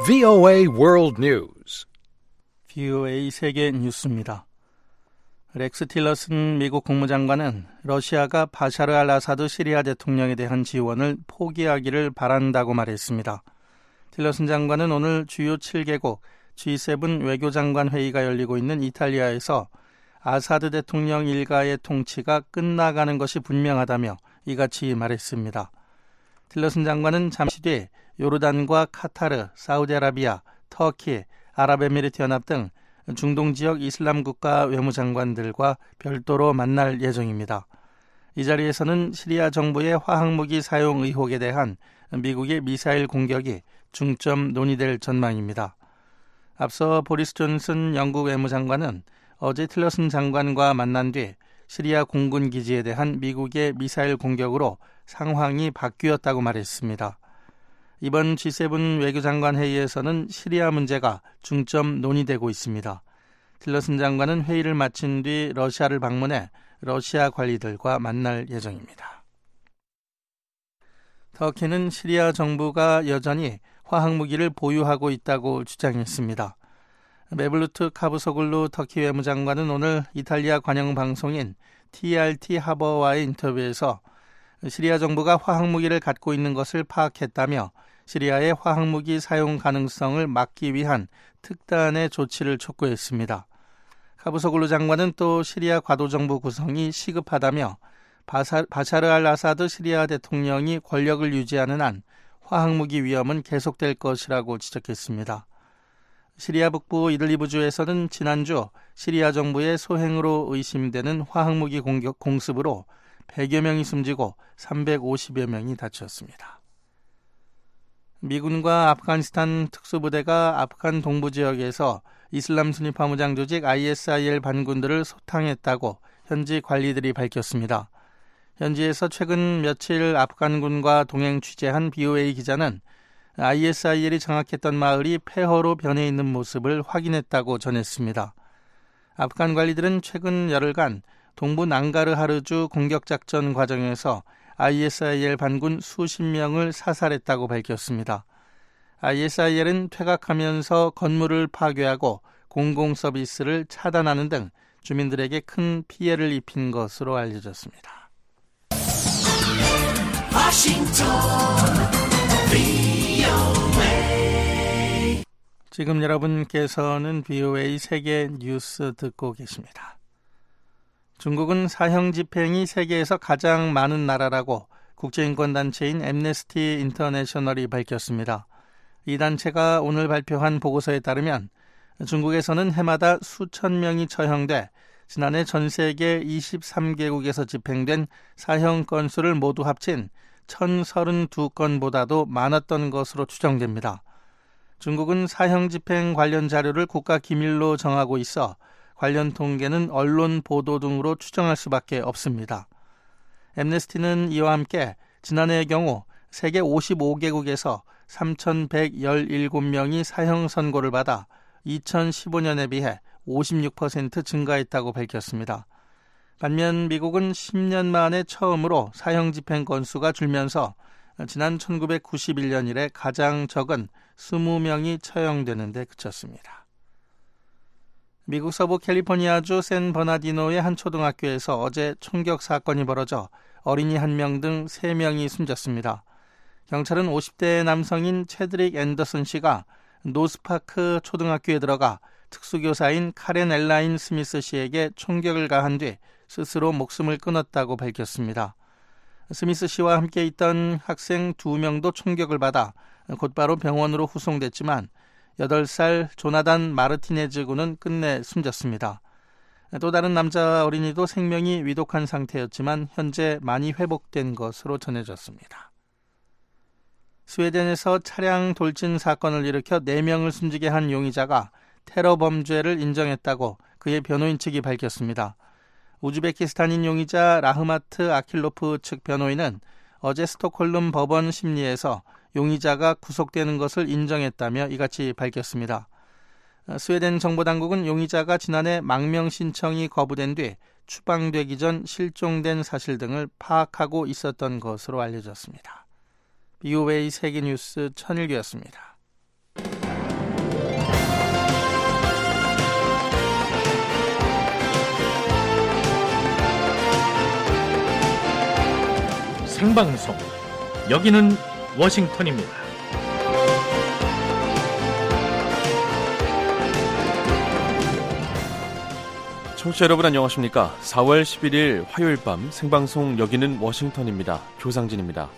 VOA World News. VOA 세계 뉴스입니다. 렉스 틸러슨 미국 국무장관은 러시아가 바샤르 알 아사드 시리아 대통령에 대한 지원을 포기하기를 바란다고 말했습니다. 틸러슨 장관은 오늘 주요 7개국 G7 외교장관 회의가 열리고 있는 이탈리아에서 아사드 대통령 일가의 통치가 끝나가는 것이 분명하다며 이같이 말했습니다. 틸러슨 장관은 잠시 뒤 요르단과 카타르, 사우디아라비아, 터키, 아랍에미리트 연합 등 중동 지역 이슬람 국가 외무장관들과 별도로 만날 예정입니다. 이 자리에서는 시리아 정부의 화학무기 사용 의혹에 대한 미국의 미사일 공격이 중점 논의될 전망입니다. 앞서 보리스 존슨 영국 외무장관은 어제 틸러슨 장관과 만난 뒤 시리아 공군 기지에 대한 미국의 미사일 공격으로 상황이 바뀌었다고 말했습니다. 이번 G7 외교장관 회의에서는 시리아 문제가 중점 논의되고 있습니다. 틸러슨 장관은 회의를 마친 뒤 러시아를 방문해 러시아 관리들과 만날 예정입니다. 터키는 시리아 정부가 여전히 화학무기를 보유하고 있다고 주장했습니다. 메블루트 카부소글루 터키 외무장관은 오늘 이탈리아 관영 방송인 TRT 하버와의 인터뷰에서 시리아 정부가 화학무기를 갖고 있는 것을 파악했다며 시리아의 화학무기 사용 가능성을 막기 위한 특단의 조치를 촉구했습니다. 카부소글루 장관은 또 시리아 과도정부 구성이 시급하다며 바샤르 알 아사드 시리아 대통령이 권력을 유지하는 한 화학무기 위험은 계속될 것이라고 지적했습니다. 시리아 북부 이들리브주에서는 지난주 시리아 정부의 소행으로 의심되는 화학무기 공습으로 100여 명이 숨지고 350여 명이 다쳤습니다. 미군과 아프가니스탄 특수부대가 아프간 동부 지역에서 이슬람 순위파 무장 조직 ISIL 반군들을 소탕했다고 현지 관리들이 밝혔습니다. 현지에서 최근 며칠 아프간군과 동행 취재한 BOA 기자는 ISIL이 장악했던 마을이 폐허로 변해 있는 모습을 확인했다고 전했습니다. 아프간 관리들은 최근 열흘간 동부 낭가르하르주 공격작전 과정에서 ISIL 반군 수십 명을 사살했다고 밝혔습니다. ISIL은 퇴각하면서 건물을 파괴하고 공공서비스를 차단하는 등 주민들에게 큰 피해를 입힌 것으로 알려졌습니다. 지금 여러분께서는 VOA 세계 뉴스 듣고 계십니다. 중국은 사형 집행이 세계에서 가장 많은 나라라고 국제인권단체인 앰네스티 인터내셔널이 밝혔습니다. 이 단체가 오늘 발표한 보고서에 따르면 중국에서는 해마다 수천 명이 처형돼 지난해 전 세계 23개국에서 집행된 사형 건수를 모두 합친 1032건보다도 많았던 것으로 추정됩니다. 중국은 사형 집행 관련 자료를 국가 기밀로 정하고 있어 관련 통계는 언론 보도 등으로 추정할 수밖에 없습니다. 앰네스티는 이와 함께 지난해의 경우 세계 55개국에서 3,117명이 사형 선고를 받아 2015년에 비해 56% 증가했다고 밝혔습니다. 반면 미국은 10년 만에 처음으로 사형 집행 건수가 줄면서 지난 1991년 이래 가장 적은 20명이 처형되는 데 그쳤습니다. 미국 서부 캘리포니아주 샌버나디노의 한 초등학교에서 어제 총격 사건이 벌어져 어린이 1명 등 3명이 숨졌습니다. 경찰은 50대 남성인 체드릭 앤더슨 씨가 노스파크 초등학교에 들어가 특수교사인 카렌 엘라인 스미스 씨에게 총격을 가한 뒤 스스로 목숨을 끊었다고 밝혔습니다. 스미스 씨와 함께 있던 학생 2명도 총격을 받아 곧바로 병원으로 후송됐지만 8살 조나단 마르티네즈 군은 끝내 숨졌습니다. 또 다른 남자 어린이도 생명이 위독한 상태였지만 현재 많이 회복된 것으로 전해졌습니다. 스웨덴에서 차량 돌진 사건을 일으켜 4명을 숨지게 한 용의자가 테러 범죄를 인정했다고 그의 변호인 측이 밝혔습니다. 우즈베키스탄인 용의자 라흐마트 아킬로프 측 변호인은 어제 스톡홀름 법원 심리에서 용의자가 구속되는 것을 인정했다며 이같이 밝혔습니다. 스웨덴 정보당국은 용의자가 지난해 망명 신청이 거부된 뒤 추방되기 전 실종된 사실 등을 파악하고 있었던 것으로 알려졌습니다. BOA 세계뉴스 천일규였습니다. 생방송. 여기는 워싱턴입니다. 청취자 여러분 안녕하십니까? 4월 11일 화요일 밤 생방송 여기는 워싱턴입니다. 조상진입니다.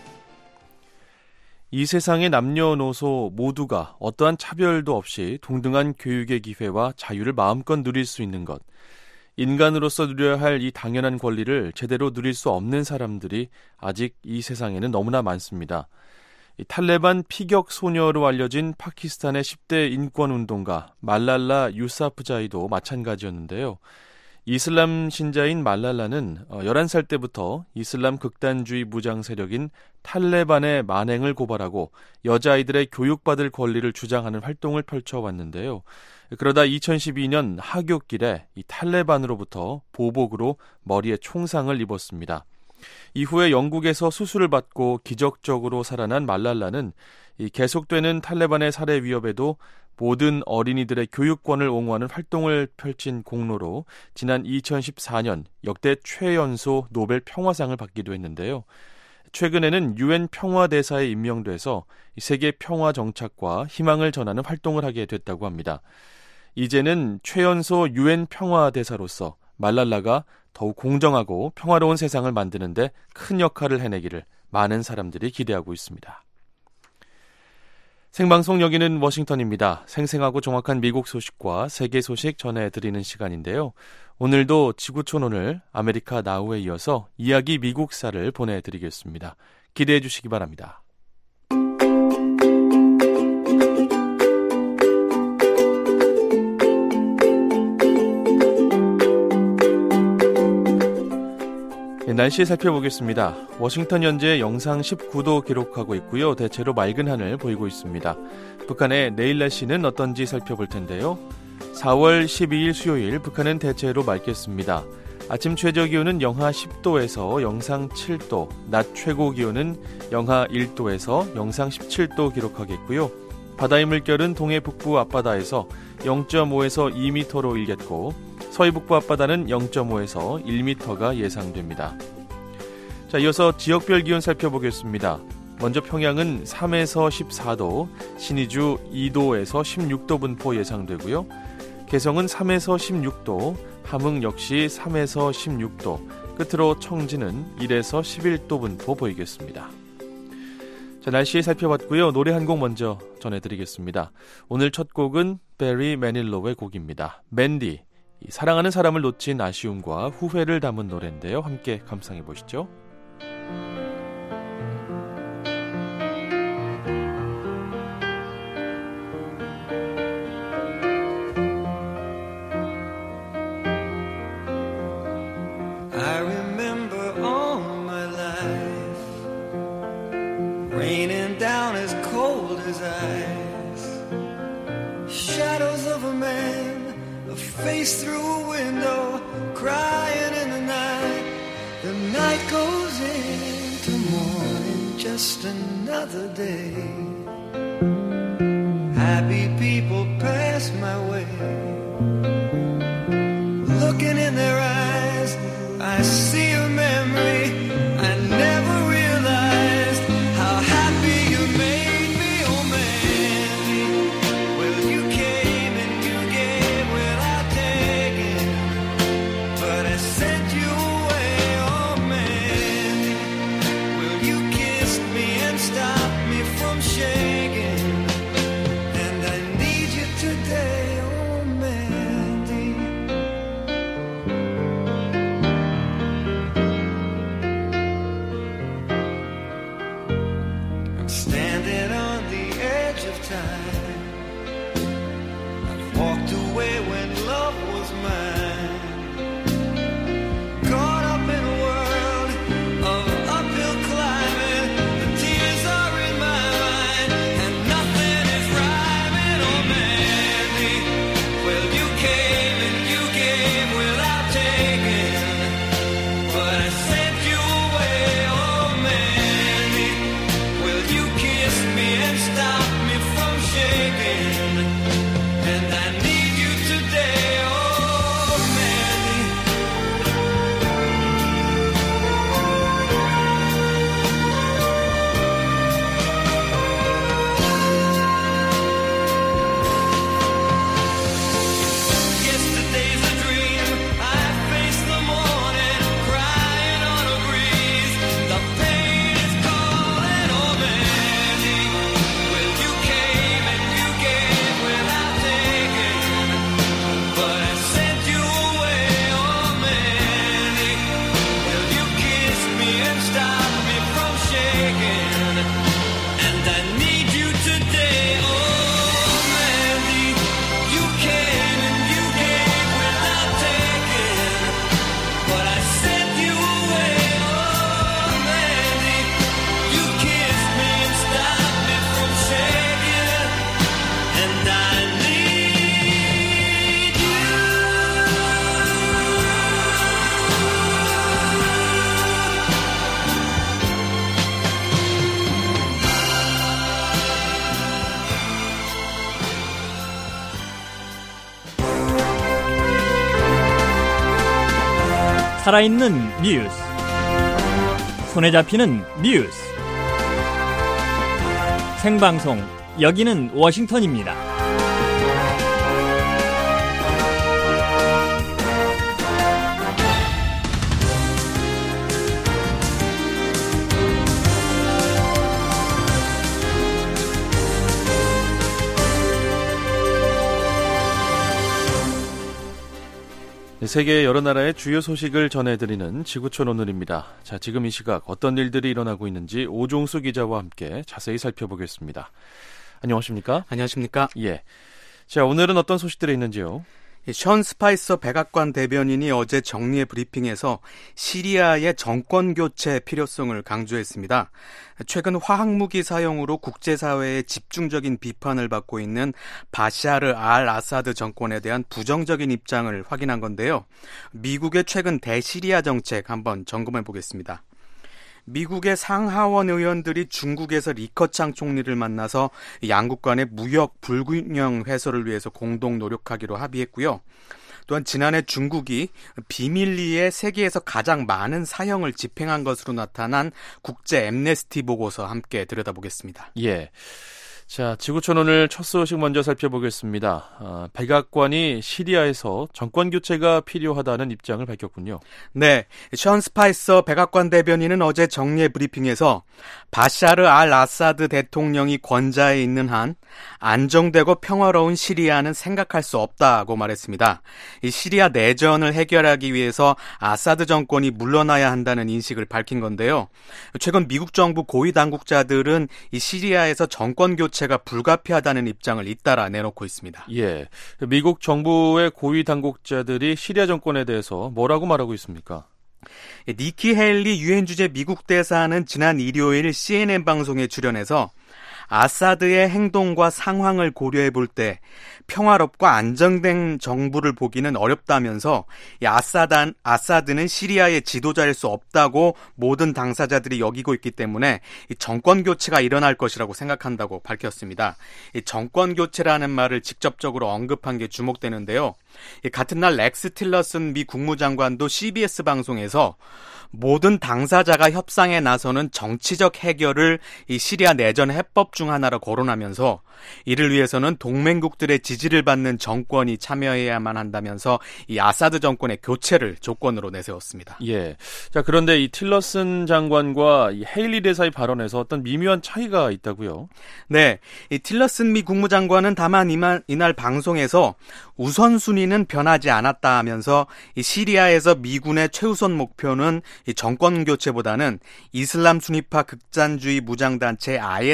이 세상의 남녀노소 모두가 어떠한 차별도 없이 동등한 교육의 기회와 자유를 마음껏 누릴 수 있는 것, 인간으로서 누려야 할 이 당연한 권리를 제대로 누릴 수 없는 사람들이 아직 이 세상에는 너무나 많습니다. 이 탈레반 피격 소녀로 알려진 파키스탄의 10대 인권운동가 말랄라 유사프자이도 마찬가지였는데요. 이슬람 신자인 말랄라는 11살 때부터 이슬람 극단주의 무장 세력인 탈레반의 만행을 고발하고 여자아이들의 교육받을 권리를 주장하는 활동을 펼쳐왔는데요. 그러다 2012년 하굣길에 이 탈레반으로부터 보복으로 머리에 총상을 입었습니다. 이후에 영국에서 수술을 받고 기적적으로 살아난 말랄라는 이 계속되는 탈레반의 살해 위협에도 모든 어린이들의 교육권을 옹호하는 활동을 펼친 공로로 지난 2014년 역대 최연소 노벨 평화상을 받기도 했는데요. 최근에는 유엔 평화대사에 임명돼서 세계 평화 정착과 희망을 전하는 활동을 하게 됐다고 합니다. 이제는 최연소 유엔 평화대사로서 말랄라가 더욱 공정하고 평화로운 세상을 만드는 데 큰 역할을 해내기를 많은 사람들이 기대하고 있습니다. 생방송 여기는 워싱턴입니다. 생생하고 정확한 미국 소식과 세계 소식 전해드리는 시간인데요. 오늘도 지구촌 오늘 아메리카 나우에 이어서 이야기 미국사를 보내드리겠습니다. 기대해 주시기 바랍니다. 날씨 살펴보겠습니다. 워싱턴 현재 영상 19도 기록하고 있고요. 대체로 맑은 하늘 보이고 있습니다. 북한의 내일 날씨는 어떤지 살펴볼 텐데요. 4월 12일 수요일 북한은 대체로 맑겠습니다. 아침 최저 기온은 영하 10도에서 영상 7도, 낮 최고 기온은 영하 1도에서 영상 17도 기록하겠고요. 바다의 물결은 동해 북부 앞바다에서 0.5에서 2m로 일겠고 서해 북부 앞바다는 0.5에서 1m가 예상됩니다. 자, 이어서 지역별 기온 살펴보겠습니다. 먼저 평양은 3에서 14도, 신의주 2도에서 16도 분포 예상되고요. 개성은 3에서 16도, 함흥 역시 3에서 16도, 끝으로 청진은 1에서 11도 분포 보이겠습니다. 자, 날씨 살펴봤고요. 노래 한 곡 먼저 전해드리겠습니다. 오늘 첫 곡은 베리 매닐로우의 곡입니다. 맨디. 사랑하는 사람을 놓친 아쉬움과 후회를 담은 노래인데요. 함께 감상해 보시죠. I remember all my life raining down as cold as ice, shadows of a man, a face through a window, crying in the night. The night goes into morning, just another day. Happy people pass my way, looking in their eyes, I see a memory. I never realized how happy you made me, oh man. Well, you came and you gave without taking, but I sent you away, oh man. Well, you kissed me and stopped me from shaking, and I need you today, oh Mandy. I'm standing on the edge of time. I've walked away when love was mine. Caught up in a world of uphill climbing. The tears are in my mind, and nothing is rhyming, oh Mandy. Well, you came and you gave without taking, but I sent you away, oh Mandy. Well, you kissed me 살아있는 뉴스, 손에 잡히는 뉴스, 생방송 여기는 워싱턴입니다. 세계 여러 나라의 주요 소식을 전해드리는 지구촌 오늘입니다. 자, 지금 이 시각 어떤 일들이 일어나고 있는지 오종수 기자와 함께 자세히 살펴보겠습니다. 안녕하십니까? 안녕하십니까? 예. 자, 오늘은 어떤 소식들이 있는지요? 션 스파이서 백악관 대변인이 어제 정례 브리핑에서 시리아의 정권 교체 필요성을 강조했습니다. 최근 화학무기 사용으로 국제사회의 집중적인 비판을 받고 있는 바샤르 알 아사드 정권에 대한 부정적인 입장을 확인한 건데요. 미국의 최근 대시리아 정책 한번 점검해 보겠습니다. 미국의 상하원 의원들이 중국에서 리커창 총리를 만나서 양국 간의 무역 불균형 해소를 위해서 공동 노력하기로 합의했고요. 또한 지난해 중국이 비밀리에 세계에서 가장 많은 사형을 집행한 것으로 나타난 국제 앰네스티 보고서 함께 들여다보겠습니다. 예. 자, 지구촌 오늘 첫 소식 먼저 살펴보겠습니다. 백악관이 시리아에서 정권 교체가 필요하다는 입장을 밝혔군요. 네, 션 스파이서 백악관 대변인은 어제 정례 브리핑에서 바샤르 알 아사드 대통령이 권좌에 있는 한 안정되고 평화로운 시리아는 생각할 수 없다고 말했습니다. 이 시리아 내전을 해결하기 위해서 아사드 정권이 물러나야 한다는 인식을 밝힌 건데요. 최근 미국 정부 고위 당국자들은 이 시리아에서 정권 교체가 불가피하다는 입장을 잇따라 내놓고 있습니다. 예, 미국 정부의 고위 당국자들이 시리아 정권에 대해서 뭐라고 말하고 있습니까? 니키 헤일리 유엔 주재 미국 대사는 지난 일요일 CNN 방송에 출연해서 아사드의 행동과 상황을 고려해 볼 때 평화롭고 안정된 정부를 보기는 어렵다면서 이 아사드는 시리아의 지도자일 수 없다고 모든 당사자들이 여기고 있기 때문에 이 정권 교체가 일어날 것이라고 생각한다고 밝혔습니다. 이 정권 교체라는 말을 직접적으로 언급한 게 주목되는데요. 같은 날 렉스 틸러슨 미 국무장관도 CBS 방송에서 모든 당사자가 협상에 나서는 정치적 해결을 이 시리아 내전 해법 중 하나로 거론하면서 이를 위해서는 동맹국들의 지지를 받는 정권이 참여해야만 한다면서 이 아사드 정권의 교체를 조건으로 내세웠습니다. 예. 자, 그런데 이 틸러슨 장관과 이 헤일리 대사의 발언에서 어떤 미묘한 차이가 있다고요? 네. 이 틸러슨 미 국무장관은 다만 이날 방송에서 우선순위는 변하지 않았다 하면서 이 시리아에서 미군의 최우선 목표는 이 정권 교체보다는 이슬람 순위파 극단주의 무장단체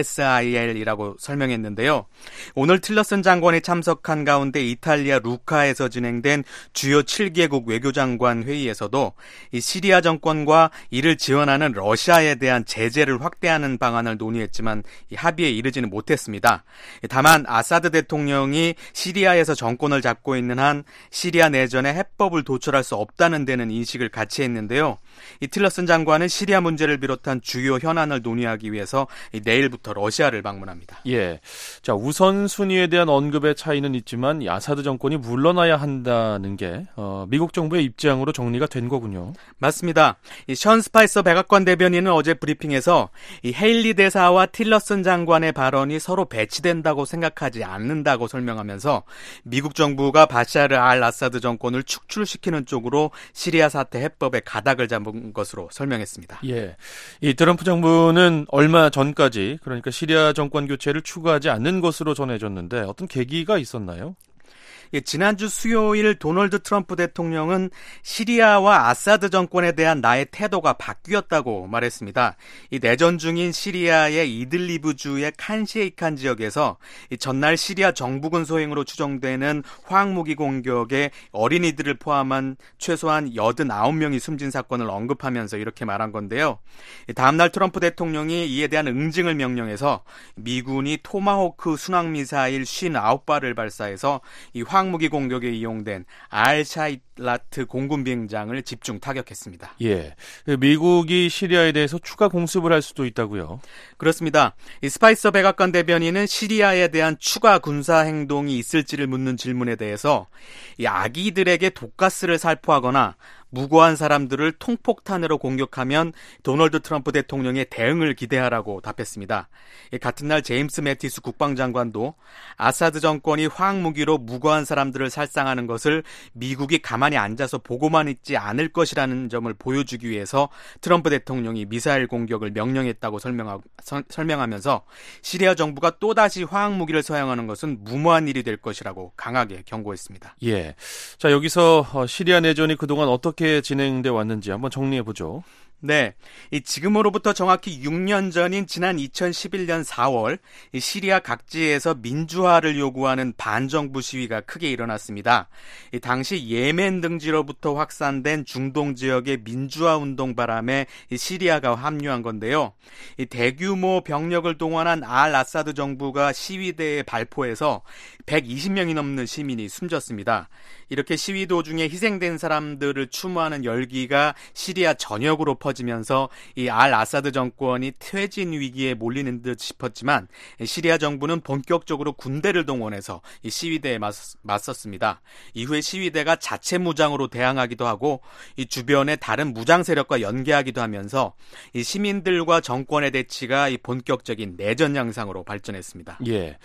ISIL이라고 설명했는데요. 오늘 틸러슨 장관이 참석한 가운데 이탈리아 루카에서 진행된 주요 7개국 외교장관 회의에서도 이 시리아 정권과 이를 지원하는 러시아에 대한 제재를 확대하는 방안을 논의했지만 이 합의에 이르지는 못했습니다. 다만 아사드 대통령이 시리아에서 정권을 잡고 있는 한 시리아 내전에 해법을 도출할 수 없다는 데는 인식을 같이 했는데요. 이 틸러슨 장관은 시리아 문제를 비롯한 주요 현안을 논의하기 위해서 내일부터 러시아를 방문합니다. 예. 자, 우선순위에 대한 언급의 차이는 있지만 이 아사드 정권이 물러나야 한다는 게 미국 정부의 입장으로 정리가 된 거군요. 맞습니다. 이 션 스파이서 백악관 대변인은 어제 브리핑에서 이 헤일리 대사와 틸러슨 장관의 발언이 서로 배치된다고 생각하지 않는다고 설명하면서 미국 정부가 바샤르 알 아사드 정권을 축출시키는 쪽으로 시리아 사태 해법에 가닥을 잡은 것으로 설명했습니다. 예, 이 트럼프 정부는 얼마 전까지 그러니까 시리아 정권 교체를 추구하지 않는 것으로 전해졌는데 어떤 계기가 있었나요? 지난주 수요일 도널드 트럼프 대통령은 시리아와 아사드 정권에 대한 나의 태도가 바뀌었다고 말했습니다. 이 내전 중인 시리아의 이들리브주의 칸시에이칸 지역에서 전날 시리아 정부군 소행으로 추정되는 화학무기 공격에 어린이들을 포함한 최소한 89명이 숨진 사건을 언급하면서 이렇게 말한 건데요. 다음날 트럼프 대통령이 이에 대한 응징을 명령해서 미군이 토마호크 순항미사일 59발을 발사해서 이 화학무기 공격에 이용된 알샤이라트 공군 비행장을 집중 타격했습니다. 예, 미국이 시리아에 대해서 추가 공습을 할 수도 있다고요? 그렇습니다. 이 스파이서 백악관 대변인은 시리아에 대한 추가 군사 행동이 있을지를 묻는 질문에 대해서 이 아기들에게 독가스를 살포하거나 무고한 사람들을 통폭탄으로 공격하면 도널드 트럼프 대통령의 대응을 기대하라고 답했습니다. 같은 날 제임스 매티스 국방장관도 아사드 정권이 화학무기로 무고한 사람들을 살상하는 것을 미국이 가만히 앉아서 보고만 있지 않을 것이라는 점을 보여주기 위해서 트럼프 대통령이 미사일 공격을 명령했다고 설명하면서 시리아 정부가 또다시 화학무기를 사용하는 것은 무모한 일이 될 것이라고 강하게 경고했습니다. 예. 자, 여기서 시리아 내전이 그동안 어떻게 진행돼 왔는지 한번 정리해 보죠. 네, 지금으로부터 정확히 6년 전인 지난 2011년 4월 시리아 각지에서 민주화를 요구하는 반정부 시위가 크게 일어났습니다. 당시 예멘 등지로부터 확산된 중동 지역의 민주화 운동 바람에 시리아가 합류한 건데요. 대규모 병력을 동원한 알 아사드 정부가 시위대에 발포해서 120명이 넘는 시민이 숨졌습니다. 이렇게 시위 도중에 희생된 사람들을 추모하는 열기가 시리아 전역으로 퍼지면서 이 알 아사드 정권이 퇴진 위기에 몰리는 듯 싶었지만 시리아 정부는 본격적으로 군대를 동원해서 이 시위대에 맞섰습니다. 이후에 시위대가 자체 무장으로 대항하기도 하고 이 주변의 다른 무장 세력과 연계하기도 하면서 이 시민들과 정권의 대치가 이 본격적인 내전 양상으로 발전했습니다. 예,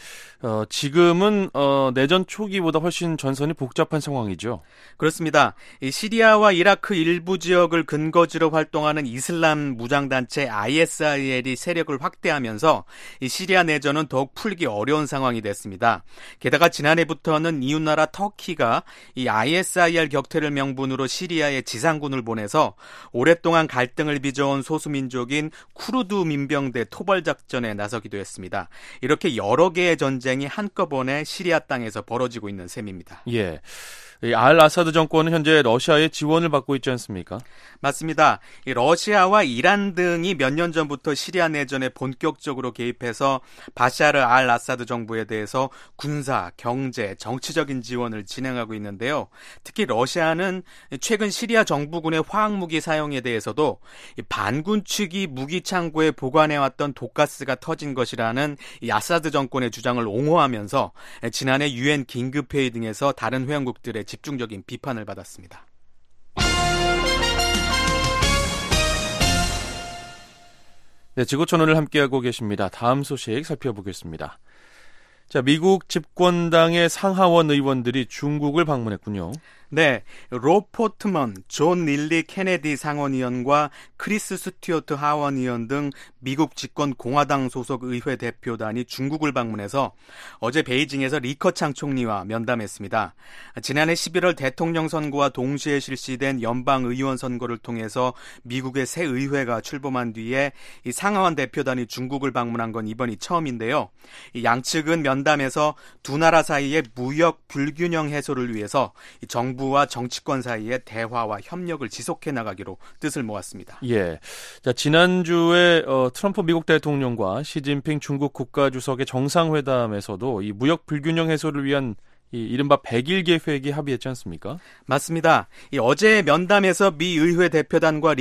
지금은 내전 초기보다 훨씬 전선이 복잡한 상황이죠. 그렇습니다. 이 시리아와 이라크 일부 지역을 근거지로 활동하는 이슬람 무장단체 ISIL이 세력을 확대하면서 이 시리아 내전은 더욱 풀기 어려운 상황이 됐습니다. 게다가 지난해부터는 이웃나라 터키가 이 ISIL 격퇴를 명분으로 시리아에 지상군을 보내서 오랫동안 갈등을 빚어온 소수민족인 쿠르드 민병대 토벌작전에 나서기도 했습니다. 이렇게 여러 개의 전쟁이 한꺼번에 시리아 땅에서 벌어지고 있는 셈입니다. 예. 알 아사드 정권은 현재 러시아의 지원을 받고 있지 않습니까? 맞습니다. 러시아와 이란 등이 몇 년 전부터 시리아 내전에 본격적으로 개입해서 바샤르 알 아사드 정부에 대해서 군사, 경제, 정치적인 지원을 진행하고 있는데요. 특히 러시아는 최근 시리아 정부군의 화학무기 사용에 대해서도 반군 측이 무기 창고에 보관해왔던 독가스가 터진 것이라는 이 아사드 정권의 주장을 옹호하면서 지난해 UN 긴급회의 등에서 다른 회원국들의 집중적인 비판을 받았습니다. 네, 지구촌을 함께하고 계십니다. 다음 소식 살펴보겠습니다. 자, 미국 집권당의 상하원 의원들이 중국을 방문했군요. 네, 로 포트먼, 존 릴리 케네디 상원의원과 크리스 스튜어트 하원의원 등 미국 집권 공화당 소속 의회 대표단이 중국을 방문해서 어제 베이징에서 리커창 총리와 면담했습니다. 지난해 11월 대통령 선거와 동시에 실시된 연방 의원 선거를 통해서 미국의 새 의회가 출범한 뒤에 이 상하원 대표단이 중국을 방문한 건 이번이 처음인데요. 이 양측은 면담에서 두 나라 사이의 무역 불균형 해소를 위해서 이 정부와 정치권 사이의 대화와 협력을 지속해 나가기로 뜻을 모았습니다. 예. 자, 지난주에 트럼프 미국 대통령과 시진핑 중국 국가주석의 정상회담에서도 이 무역 불균형 해소를 위한 이 이른바 100일 계획이 합의했지 않습니까? 맞습니다. 어제 면담에서 미 의회 대표단과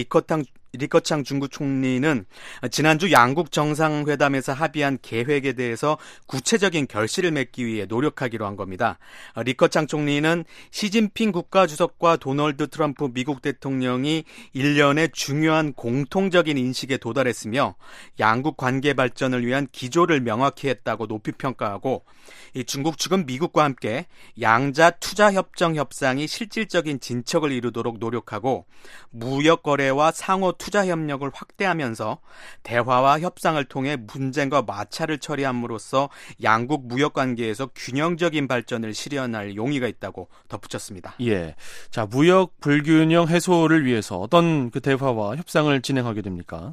리커창 중국 총리는 지난주 양국 정상회담에서 합의한 계획에 대해서 구체적인 결실을 맺기 위해 노력하기로 한 겁니다. 리커창 총리는 시진핑 국가주석과 도널드 트럼프 미국 대통령이 일련의 중요한 공통적인 인식에 도달했으며 양국 관계 발전을 위한 기조를 명확히 했다고 높이 평가하고 이 중국 측은 미국과 함께 양자 투자협정 협상이 실질적인 진척을 이루도록 노력하고 무역 거래와 상호 투자 협력을 확대하면서 대화와 협상을 통해 분쟁과 마찰을 처리함으로써 양국 무역 관계에서 균형적인 발전을 실현할 용의가 있다고 덧붙였습니다. 예. 자, 무역 불균형 해소를 위해서 어떤 그 대화와 협상을 진행하게 됩니까?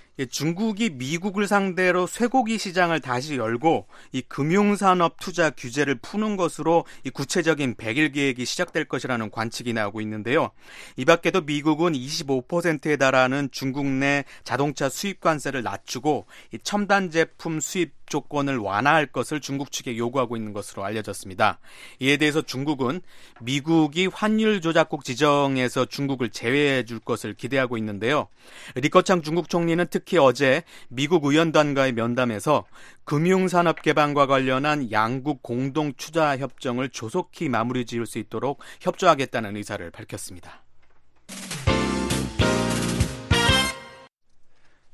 중국이 미국을 상대로 쇠고기 시장을 다시 열고 이 금융산업 투자 규제를 푸는 것으로 이 구체적인 100일 계획이 시작될 것이라는 관측이 나오고 있는데요. 이 밖에도 미국은 25%에 달하는 중국 내 자동차 수입 관세를 낮추고 이 첨단 제품 수입 조건을 완화할 것을 중국 측에 요구하고 있는 것으로 알려졌습니다. 이에 대해서 중국은 미국이 환율 조작국 지정에서 중국을 제외해 줄 것을 기대하고 있는데요. 리커창 중국 총리는 특히 어제 미국 의원단과의 면담에서 금융산업 개방과 관련한 양국 공동 투자 협정을 조속히 마무리 지을 수 있도록 협조하겠다는 의사를 밝혔습니다.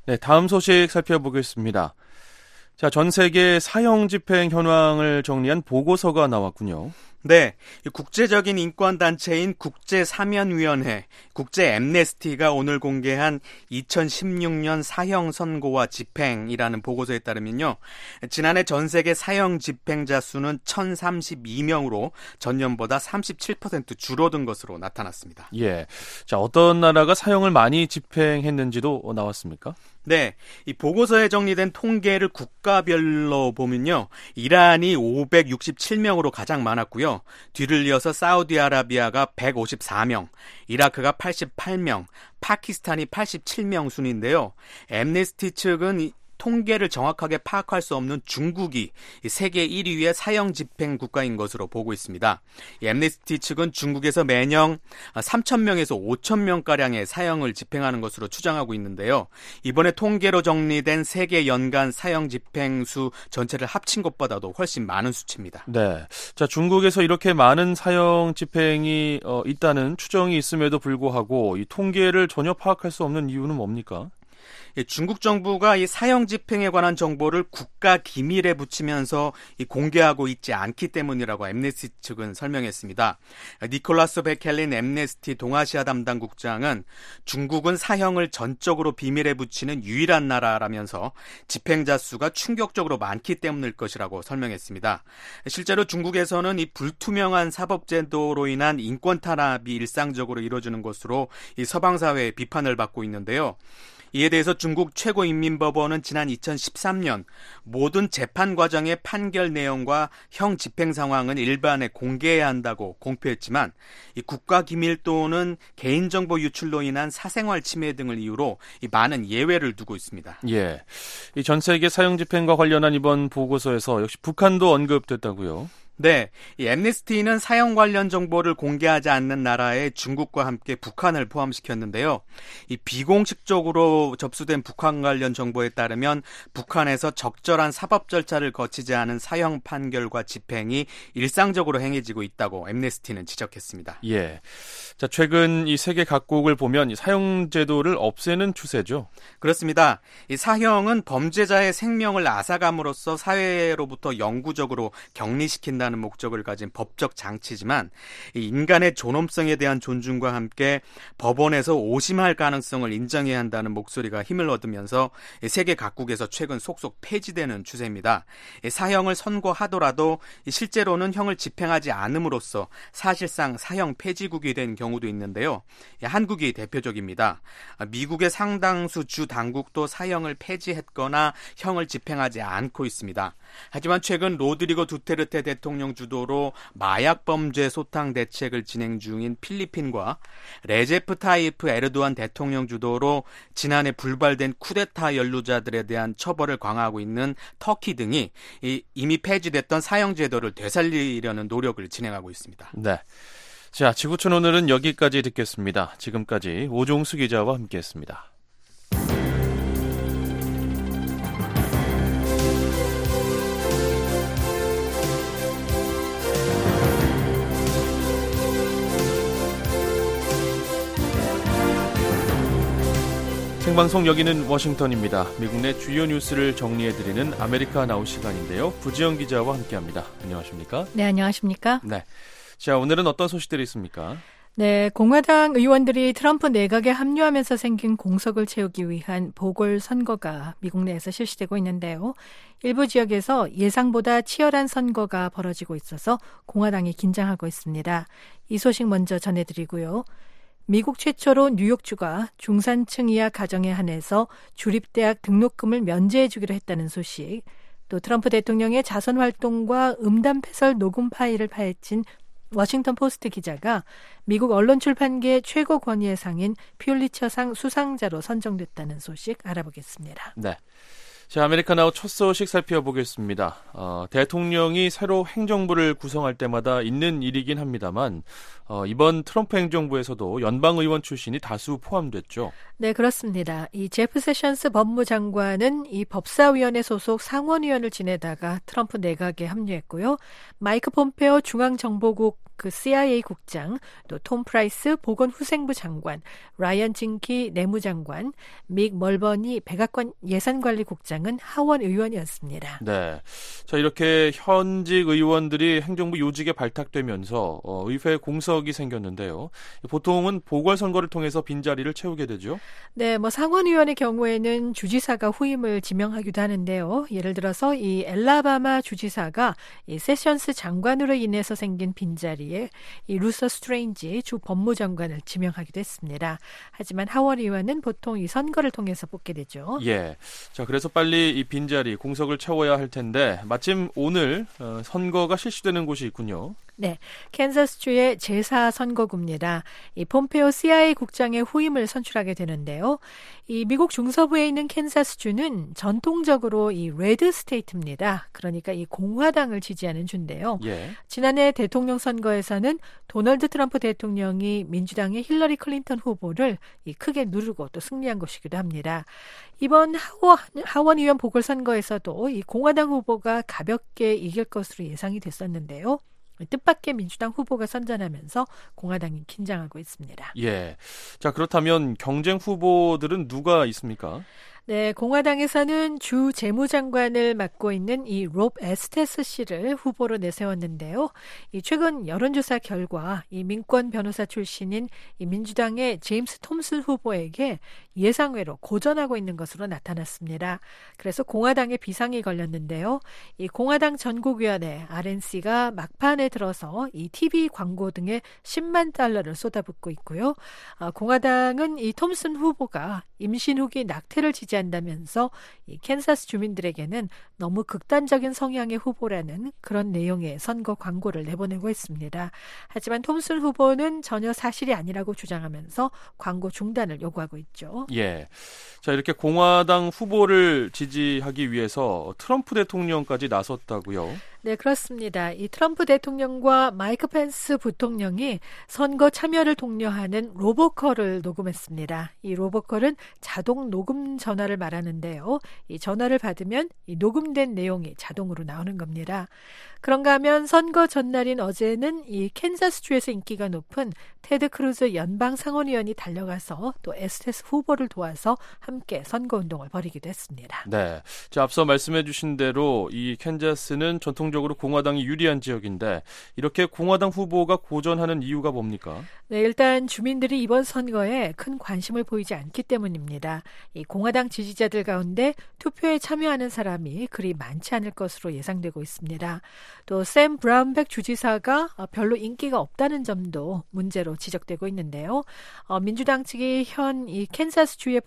네, 다음 소식 살펴보겠습니다. 자, 전 세계 사형 집행 현황을 정리한 보고서가 나왔군요. 네, 국제적인 인권단체인 국제사면위원회, 국제앰네스티가 오늘 공개한 2016년 사형 선고와 집행이라는 보고서에 따르면요. 지난해 전 세계 사형 집행자 수는 1032명으로 전년보다 37% 줄어든 것으로 나타났습니다. 예. 자, 어떤 나라가 사형을 많이 집행했는지도 나왔습니까? 네, 이 보고서에 정리된 통계를 국가별로 보면요. 이란이 567명으로 가장 많았고요. 뒤를 이어서 사우디아라비아가 154명, 이라크가 88명, 파키스탄이 87명 순인데요. 앰네스티 측은 통계를 정확하게 파악할 수 없는 중국이 세계 1위의 사형 집행 국가인 것으로 보고 있습니다. 앰네스티 측은 중국에서 매년 3,000명에서 5,000명가량의 사형을 집행하는 것으로 추정하고 있는데요. 이번에 통계로 정리된 세계 연간 사형 집행 수 전체를 합친 것보다도 훨씬 많은 수치입니다. 네. 자, 중국에서 이렇게 많은 사형 집행이 있다는 추정이 있음에도 불구하고 이 통계를 전혀 파악할 수 없는 이유는 뭡니까? 중국 정부가 이 사형 집행에 관한 정보를 국가 기밀에 붙이면서 공개하고 있지 않기 때문이라고 앰네스티 측은 설명했습니다. 니콜라스 베켈린 앰네스티 동아시아 담당 국장은 중국은 사형을 전적으로 비밀에 붙이는 유일한 나라라면서 집행자 수가 충격적으로 많기 때문일 것이라고 설명했습니다. 실제로 중국에서는 이 불투명한 사법제도로 인한 인권 탄압이 일상적으로 이루어지는 것으로 이 서방 사회의 비판을 받고 있는데요. 이에 대해서 중국 최고인민법원은 지난 2013년 모든 재판 과정의 판결 내용과 형 집행 상황은 일반에 공개해야 한다고 공표했지만 이 국가기밀 또는 개인정보 유출로 인한 사생활 침해 등을 이유로 이 많은 예외를 두고 있습니다. 예, 이 전 세계 사형 집행과 관련한 이번 보고서에서 역시 북한도 언급됐다고요? 네, 이 앰네스티는 사형 관련 정보를 공개하지 않는 나라에 중국과 함께 북한을 포함시켰는데요. 이 비공식적으로 접수된 북한 관련 정보에 따르면 북한에서 적절한 사법 절차를 거치지 않은 사형 판결과 집행이 일상적으로 행해지고 있다고 앰네스티는 지적했습니다. 예, 자, 최근 이 세계 각국을 보면 이 사형 제도를 없애는 추세죠. 그렇습니다. 이 사형은 범죄자의 생명을 앗아감으로써 사회로부터 영구적으로 격리시킨다는 목적을 가진 법적 장치지만 인간의 존엄성에 대한 존중과 함께 법원에서 오심할 가능성을 인정해야 한다는 목소리가 힘을 얻으면서 세계 각국에서 최근 속속 폐지되는 추세입니다. 사형을 선고하더라도 실제로는 형을 집행하지 않음으로써 사실상 사형 폐지국이 된 경우도 있는데요. 한국이 대표적입니다. 미국의 상당수 주 당국도 사형을 폐지했거나 형을 집행하지 않고 있습니다. 하지만 최근 로드리고 두테르테 대통령 주도로 마약 범죄 소탕 대책을 진행 중인 필리핀과 레제프 타이프 에르도안 대통령 주도로 지난해 불발된 쿠데타 연루자들에 대한 처벌을 강화하고 있는 터키 등이 이미 폐지됐던 사형 제도를 되살리려는 노력을 진행하고 있습니다. 네. 자, 지구촌 오늘은 여기까지 듣겠습니다. 지금까지 오종수 기자와 함께했습니다. 생방송 여기는 워싱턴입니다. 미국 내 주요 뉴스를 정리해드리는 아메리카 나우 시간인데요. 부지영 기자와 함께합니다. 안녕하십니까? 네, 안녕하십니까? 네. 자, 오늘은 어떤 소식들이 있습니까? 네, 공화당 의원들이 트럼프 내각에 합류하면서 생긴 공석을 채우기 위한 보궐선거가 미국 내에서 실시되고 있는데요. 일부 지역에서 예상보다 치열한 선거가 벌어지고 있어서 공화당이 긴장하고 있습니다. 이 소식 먼저 전해드리고요. 미국 최초로 뉴욕주가 중산층 이하 가정에 한해서 주립대학 등록금을 면제해주기로 했다는 소식, 또 트럼프 대통령의 자선활동과 음담패설 녹음 파일을 파헤친 워싱턴 포스트 기자가 미국 언론 출판계 최고 권위의 상인 퓰리처상 수상자로 선정됐다는 소식 알아보겠습니다. 네. 자, 아메리카 나우 첫 소식 살펴보겠습니다. 대통령이 새로 행정부를 구성할 때마다 있는 일이긴 합니다만 이번 트럼프 행정부에서도 연방의원 출신이 다수 포함됐죠. 네, 그렇습니다. 이 제프 세션스 법무장관은 이 법사위원회 소속 상원의원을 지내다가 트럼프 내각에 합류했고요. 마이크 폼페오 중앙정보국 그 CIA 국장, 또 톰 프라이스 보건후생부 장관, 라이언 징키 내무장관, 믹 멀버니 백악관 예산관리국장은 하원 의원이었습니다. 네. 자, 이렇게 현직 의원들이 행정부 요직에 발탁되면서 의회 공석이 생겼는데요. 보통은 보궐선거를 통해서 빈자리를 채우게 되죠. 네, 상원의원의 경우에는 주지사가 후임을 지명하기도 하는데요. 예를 들어서 이 엘라바마 주지사가 이 세션스 장관으로 인해서 생긴 빈자리에 이 루서 스트레인지 주 법무장관을 지명하기도 했습니다. 하지만 하원 의원은 보통 이 선거를 통해서 뽑게 되죠. 예. 자, 그래서 빨리 이 빈자리 공석을 채워야 할 텐데 마침 오늘 선거가 실시되는 곳이 있군요. 네, 캔자스주의 제4선거구입니다. 이 폼페오 CIA 국장의 후임을 선출하게 되는데요. 이 미국 중서부에 있는 캔자스주는 전통적으로 이 레드 스테이트입니다. 그러니까 이 공화당을 지지하는 주인데요. 예. 지난해 대통령 선거에서는 도널드 트럼프 대통령이 민주당의 힐러리 클린턴 후보를 크게 누르고 또 승리한 것이기도 합니다. 이번 하원 의원 보궐선거에서도 이 공화당 후보가 가볍게 이길 것으로 예상이 됐었는데요. 뜻밖의 민주당 후보가 선전하면서 공화당이 긴장하고 있습니다. 예. 자, 그렇다면 경쟁 후보들은 누가 있습니까? 네, 공화당에서는 주 재무장관을 맡고 있는 이 롭 에스테스 씨를 후보로 내세웠는데요. 이 최근 여론조사 결과 이 민권 변호사 출신인 이 민주당의 제임스 톰슨 후보에게 예상외로 고전하고 있는 것으로 나타났습니다. 그래서 공화당에 비상이 걸렸는데요. 이 공화당 전국위원회 RNC가 막판에 들어서 이 TV 광고 등에 10만 달러를 쏟아붓고 있고요. 공화당은 이 톰슨 후보가 임신 후기 낙태를 지지한다면서 이 캔사스 주민들에게는 너무 극단적인 성향의 후보라는 그런 내용의 선거 광고를 내보내고 있습니다. 하지만 톰슨 후보는 전혀 사실이 아니라고 주장하면서 광고 중단을 요구하고 있죠. 예. 자, 이렇게 공화당 후보를 지지하기 위해서 트럼프 대통령까지 나섰다고요? 네, 그렇습니다. 이 트럼프 대통령과 마이크 펜스 부통령이 선거 참여를 독려하는 로보콜을 녹음했습니다. 이 로보콜은 자동 녹음 전화를 말하는데요. 이 전화를 받으면 이 녹음된 내용이 자동으로 나오는 겁니다. 그런가 하면 선거 전날인 어제는 이 캔자스주에서 인기가 높은 테드 크루즈 연방 상원의원이 달려가서 또 에스테스 후보를 도와서 함께 선거운동을 벌이기도 했습니다. 네. 자, 앞서 말씀해 주신 대로 이 캔자스는 전통적으로 공화당이 유리한 지역인데 이렇게 공화당 후보가 고전하는 이유가 뭡니까? 네, 일단 주민들이 이번 선거에 큰 관심을 보이지 않기 때문입니다. 이 공화당 지지자들 가운데 투표에 참여하는 사람이 그리 많지 않을 것으로 예상되고 있습니다. 또 샘 브라운백 주지사가 별로 인기가 없다는 점도 문제로 지적되고 있는데요. 민주당 측이 현 이 캔자스주의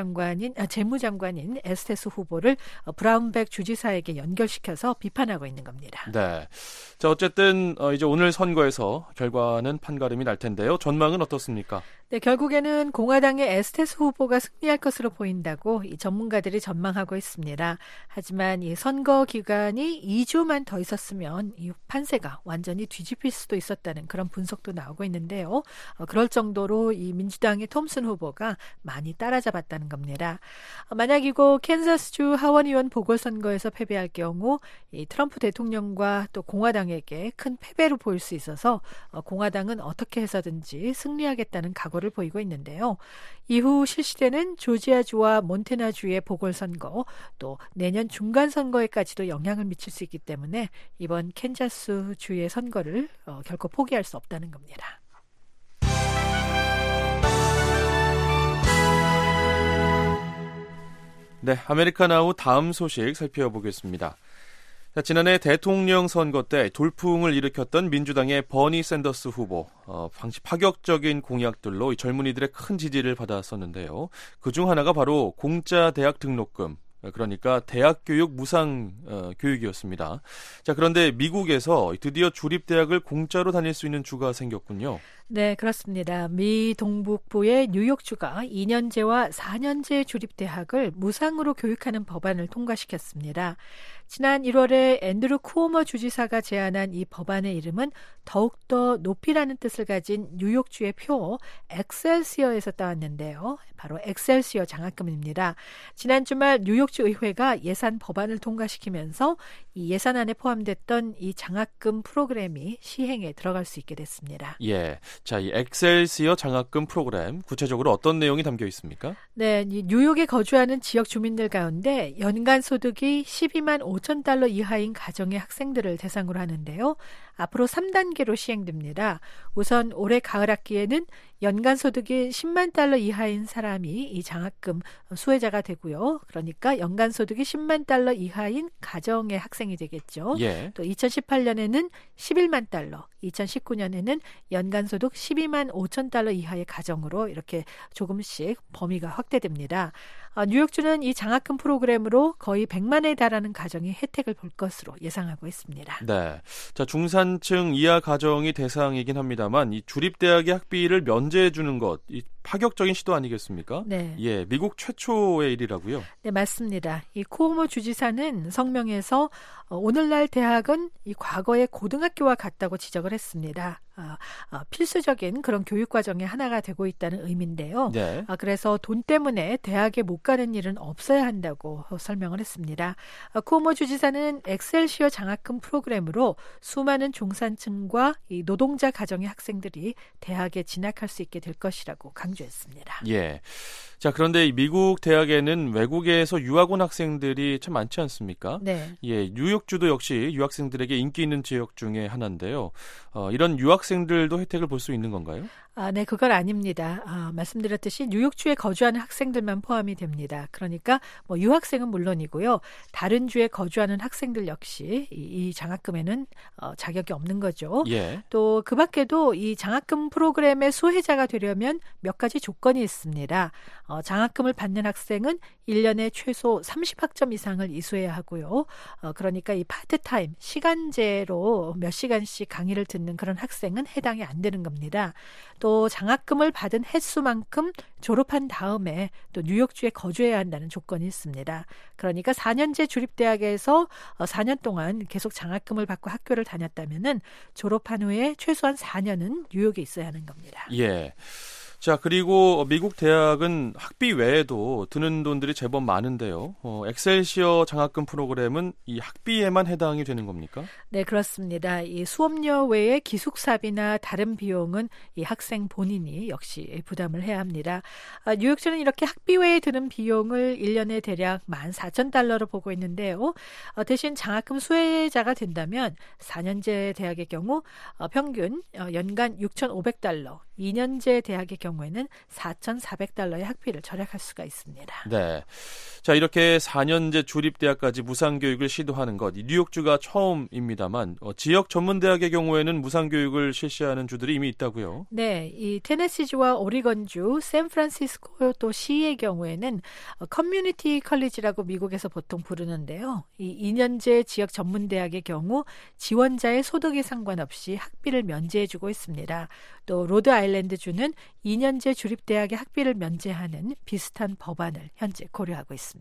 재무장관인 에스테스 후보를 브라운백 주지사에게 연결시켜서 비판하고 있는 겁니다. 네. 자, 어쨌든 이제 오늘 선거에서 결과는 판가름이 날 텐데요. 전망은 어떻습니까? 네, 결국에는 공화당의 에스테스 후보가 승리할 것으로 보인다고 이 전문가들이 전망하고 있습니다. 하지만 이 선거 기간이 2주만 더 있었으면 이 판세가 완전히 뒤집힐 수도 있었다는 그런 분석도 나오고 있는데요. 그럴 정도로 이 민주당의 톰슨 후보가 많이 따라잡았다는 겁니다. 만약 이거 캔자스주 하원의원 보궐선거에서 패배할 경우 이 트럼프 대통령과 또 공화당에게 큰 패배로 보일 수 있어서 공화당은 어떻게 해서든지 승리하겠다는 각오를 보이고 있는데요. 이후 실시되는 조지아주와 몬태나주의 보궐선거 또 내년 중간선거에까지도 영향을 미칠 수 있기 때문에 이번 캔자스주의 선거를 결코 포기할 수 없다는 겁니다. 네, 아메리카나우 다음 소식 살펴보겠습니다. 자, 지난해 대통령 선거 때 돌풍을 일으켰던 민주당의 버니 샌더스 후보, 당시 파격적인 공약들로 이 젊은이들의 큰 지지를 받았었는데요. 그중 하나가 바로 공짜 대학 등록금, 그러니까 대학교육 무상 교육이었습니다. 자, 그런데 미국에서 드디어 주립대학을 공짜로 다닐 수 있는 주가 생겼군요. 네, 그렇습니다. 미 동북부의 뉴욕주가 2년제와 4년제 주립대학을 무상으로 교육하는 법안을 통과시켰습니다. 지난 1월에 앤드루 쿠오머 주지사가 제안한 이 법안의 이름은 더욱더 높이라는 뜻을 가진 뉴욕주의 표 엑셀시어에서 따왔는데요. 바로 엑셀시어 장학금입니다. 지난 주말 뉴욕주 의회가 예산 법안을 통과시키면서 이 예산안에 포함됐던 이 장학금 프로그램이 시행에 들어갈 수 있게 됐습니다. 예, 자, 이 엑셀시어 장학금 프로그램 구체적으로 어떤 내용이 담겨 있습니까? 네, 이 뉴욕에 거주하는 지역 주민들 가운데 연간 소득이 12만 5천 달러 이하인 가정의 학생들을 대상으로 하는데요. 앞으로 3단계로 시행됩니다. 우선 올해 가을 학기에는 연간 소득이 10만 달러 이하인 사람이 이 장학금 수혜자가 되고요. 그러니까 연간 소득이 10만 달러 이하인 가정의 학생이 되겠죠. 예. 또 2018년에는 11만 달러, 2019년에는 연간 소득 12만 5천 달러 이하의 가정으로 이렇게 조금씩 범위가 확대됩니다. 뉴욕주는 이 장학금 프로그램으로 거의 100만에 달하는 가정이 혜택을 볼 것으로 예상하고 있습니다. 네. 자, 중산층 이하 가정이 대상이긴 합니다만 이 주립대학의 학비를 면제해 주는 것, 이 파격적인 시도 아니겠습니까? 네. 예, 미국 최초의 일이라고요? 네, 맞습니다. 이 쿠오모 주지사는 성명에서 오늘날 대학은 이 과거의 고등학교와 같다고 지적을 했습니다. 필수적인 그런 교육 과정의 하나가 되고 있다는 의미인데요. 네. 그래서 돈 때문에 대학에 못 가는 일은 없어야 한다고 설명을 했습니다. 쿠오모 주지사는 엑셀시어 장학금 프로그램으로 수많은 중산층과 이 노동자 가정의 학생들이 대학에 진학할 수 있게 될 것이라고 강조했습니다. 예. 자, 그런데 이 미국 대학에는 외국에서 유학 온 학생들이 참 많지 않습니까? 네. 예, 뉴욕주도 역시 유학생들에게 인기 있는 지역 중에 하나인데요. 이런 유학생들도 혜택을 볼 수 있는 건가요? 네, 그건 아닙니다. 말씀드렸듯이 뉴욕주에 거주하는 학생들만 포함이 됩니다. 그러니까 뭐 유학생은 물론이고요. 다른 주에 거주하는 학생들 역시 이 장학금에는 자격이 없는 거죠. 예. 또 그 밖에도 이 장학금 프로그램의 수혜자가 되려면 몇 가지 조건이 있습니다. 장학금을 받는 학생은 1년에 최소 30학점 이상을 이수해야 하고요. 그러니까 이 파트타임, 시간제로 몇 시간씩 강의를 듣는 그런 학생은 해당이 안 되는 겁니다. 또 장학금을 받은 횟수만큼 졸업한 다음에 또 뉴욕주에 거주해야 한다는 조건이 있습니다. 그러니까 4년제 주립대학에서 4년 동안 계속 장학금을 받고 학교를 다녔다면은 졸업한 후에 최소한 4년은 뉴욕에 있어야 하는 겁니다. 예. 자, 그리고 미국 대학은 학비 외에도 드는 돈들이 제법 많은데요. 엑셀시어 장학금 프로그램은 이 학비에만 해당이 되는 겁니까? 네, 그렇습니다. 이 수업료 외에 기숙사비나 다른 비용은 이 학생 본인이 역시 부담을 해야 합니다. 뉴욕주는 이렇게 학비 외에 드는 비용을 1년에 대략 14,000달러로 보고 있는데요. 대신 장학금 수혜자가 된다면 4년제 대학의 경우 평균 연간 6,500달러, 2년제 대학의 경우에는 4,400달러의 학비를 절약할 수가 있습니다. 네. 자, 이렇게 4년제 주립대학까지 무상교육을 시도하는 것, 이 뉴욕주가 처음입니다만 지역 전문대학의 경우에는 무상교육을 실시하는 주들이 이미 있다고요? 네. 이 테네시주와 오리건주, 샌프란시스코 또 시의 경우에는 커뮤니티 컬리지라고 미국에서 보통 부르는데요. 이 2년제 지역 전문대학의 경우 지원자의 소득에 상관없이 학비를 면제해주고 있습니다. 또 로드아일랜드주는 2년제 주립대학의 학비를 면제하는 비슷한 법안을 현재 고려하고 있습니다.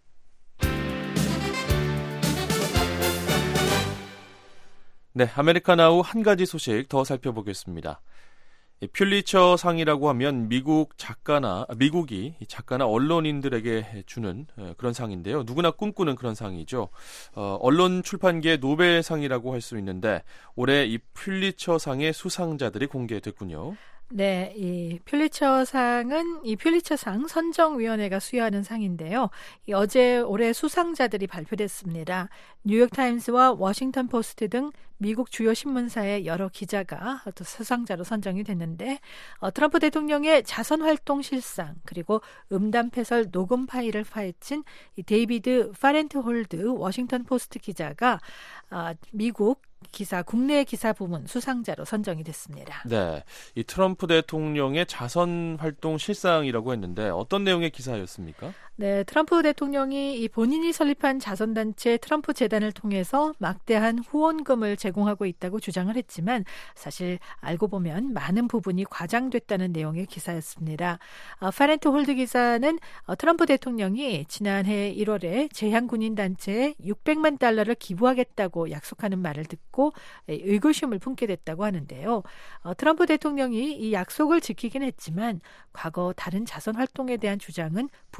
네, 아메리카나우 한 가지 소식 더 살펴보겠습니다. 퓰리처 상이라고 하면 미국이 작가나 언론인들에게 주는 그런 상인데요. 누구나 꿈꾸는 그런 상이죠. 언론 출판계의 노벨상이라고 할 수 있는데 올해 이 퓰리처 상의 수상자들이 공개됐군요. 네, 이 퓰리처상은 이 퓰리처상 선정위원회가 수여하는 상인데요. 어제 올해 수상자들이 발표됐습니다. 뉴욕타임스와 워싱턴 포스트 등 미국 주요 신문사의 여러 기자가 또 수상자로 선정이 됐는데 트럼프 대통령의 자선활동 실상 그리고 음담패설 녹음 파일을 파헤친 이 데이비드 파렌트홀드 워싱턴 포스트 기자가 미국 기사 국내 기사 부문 수상자로 선정이 됐습니다. 네, 이 트럼프 대통령의 자선활동 실상이라고 했는데 어떤 내용의 기사였습니까? 네, 트럼프 대통령이 이 본인이 설립한 자선단체 트럼프 재단을 통해서 막대한 후원금을 제공하고 있다고 주장을 했지만 사실 알고 보면 많은 부분이 과장됐다는 내용의 기사였습니다. 파렌트 홀드 기자는 트럼프 대통령이 지난해 1월에 제향군인단체에 600만 달러를 기부하겠다고 약속하는 말을 듣고 의구심을 품게 됐다고 하는데요. 트럼프 대통령이 이 약속을 지키긴 했지만 과거 다른 자선활동에 대한 주장은 부풀려진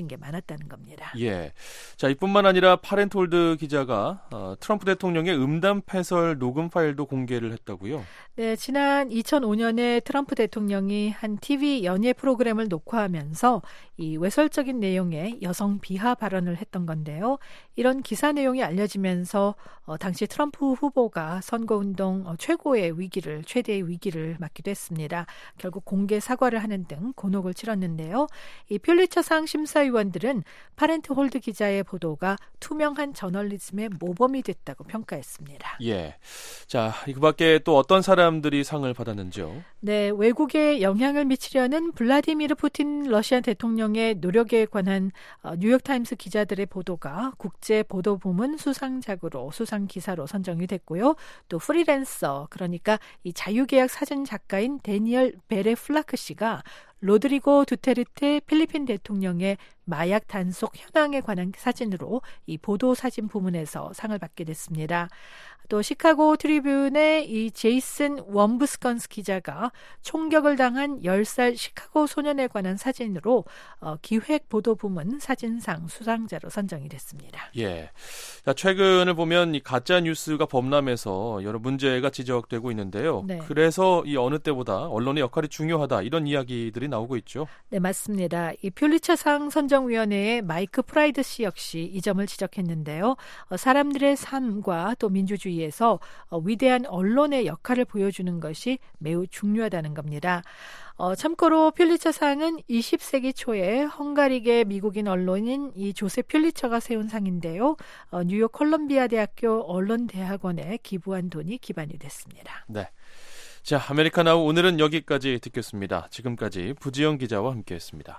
알려진 게 많았다는 겁니다. 예. 자, 이뿐만 아니라 파렌트홀드 기자가 트럼프 대통령의 음담 패설 녹음 파일도 공개를 했다고요? 네, 지난 2005년에 트럼프 대통령이 한 TV 연예 프로그램을 녹화하면서 이 외설적인 내용의 여성 비하 발언을 했던 건데요. 이런 기사 내용이 알려지면서 당시 트럼프 후보가 선거운동 최대의 위기를 맞기도 했습니다. 결국 공개 사과를 하는 등 곤혹을 치렀는데요. 이 퓰리처상 심사위원들은 파렌트홀드 기자의 보도가 투명한 저널리즘의 모범이 됐다고 평가했습니다. 예. 자, 그 밖에 또 어떤 사람들이 상을 받았는지요? 네, 외국에 영향을 미치려는 블라디미르 푸틴 러시아 대통령의 노력에 관한 뉴욕타임스 기자들의 보도가 국제보도부문 수상작으로 수상기사로 선정이 됐고요. 또 프리랜서, 그러니까 이 자유계약 사진 작가인 데니얼 베레플라크 씨가 로드리고 두테르테 필리핀 대통령의 마약 단속 현황에 관한 사진으로 이 보도 사진 부문에서 상을 받게 됐습니다. 또 시카고 트리뷴의 이 제이슨 웜브스컨스 기자가 총격을 당한 10살 시카고 소년에 관한 사진으로 기획 보도 부문 사진상 수상자로 선정이 됐습니다. 예. 자, 최근을 보면 이 가짜 뉴스가 범람해서 여러 문제가 지적되고 있는데요. 네. 그래서 이 어느 때보다 언론의 역할이 중요하다, 이런 이야기들이 나오고 있죠. 네, 맞습니다. 이 퓰리처상 선정위원회의 마이크 프라이드 씨 역시 이 점을 지적했는데요. 사람들의 삶과 또 민주주의에서 위대한 언론의 역할을 보여주는 것이 매우 중요하다는 겁니다. 참고로 퓰리처상은 20세기 초에 헝가리계 미국인 언론인 이 조셉 퓰리처가 세운 상인데요. 뉴욕 콜럼비아 대학교 언론대학원에 기부한 돈이 기반이 됐습니다. 네. 자, 아메리카나우 오늘은 여기까지 듣겠습니다. 지금까지 부지영 기자와 함께했습니다.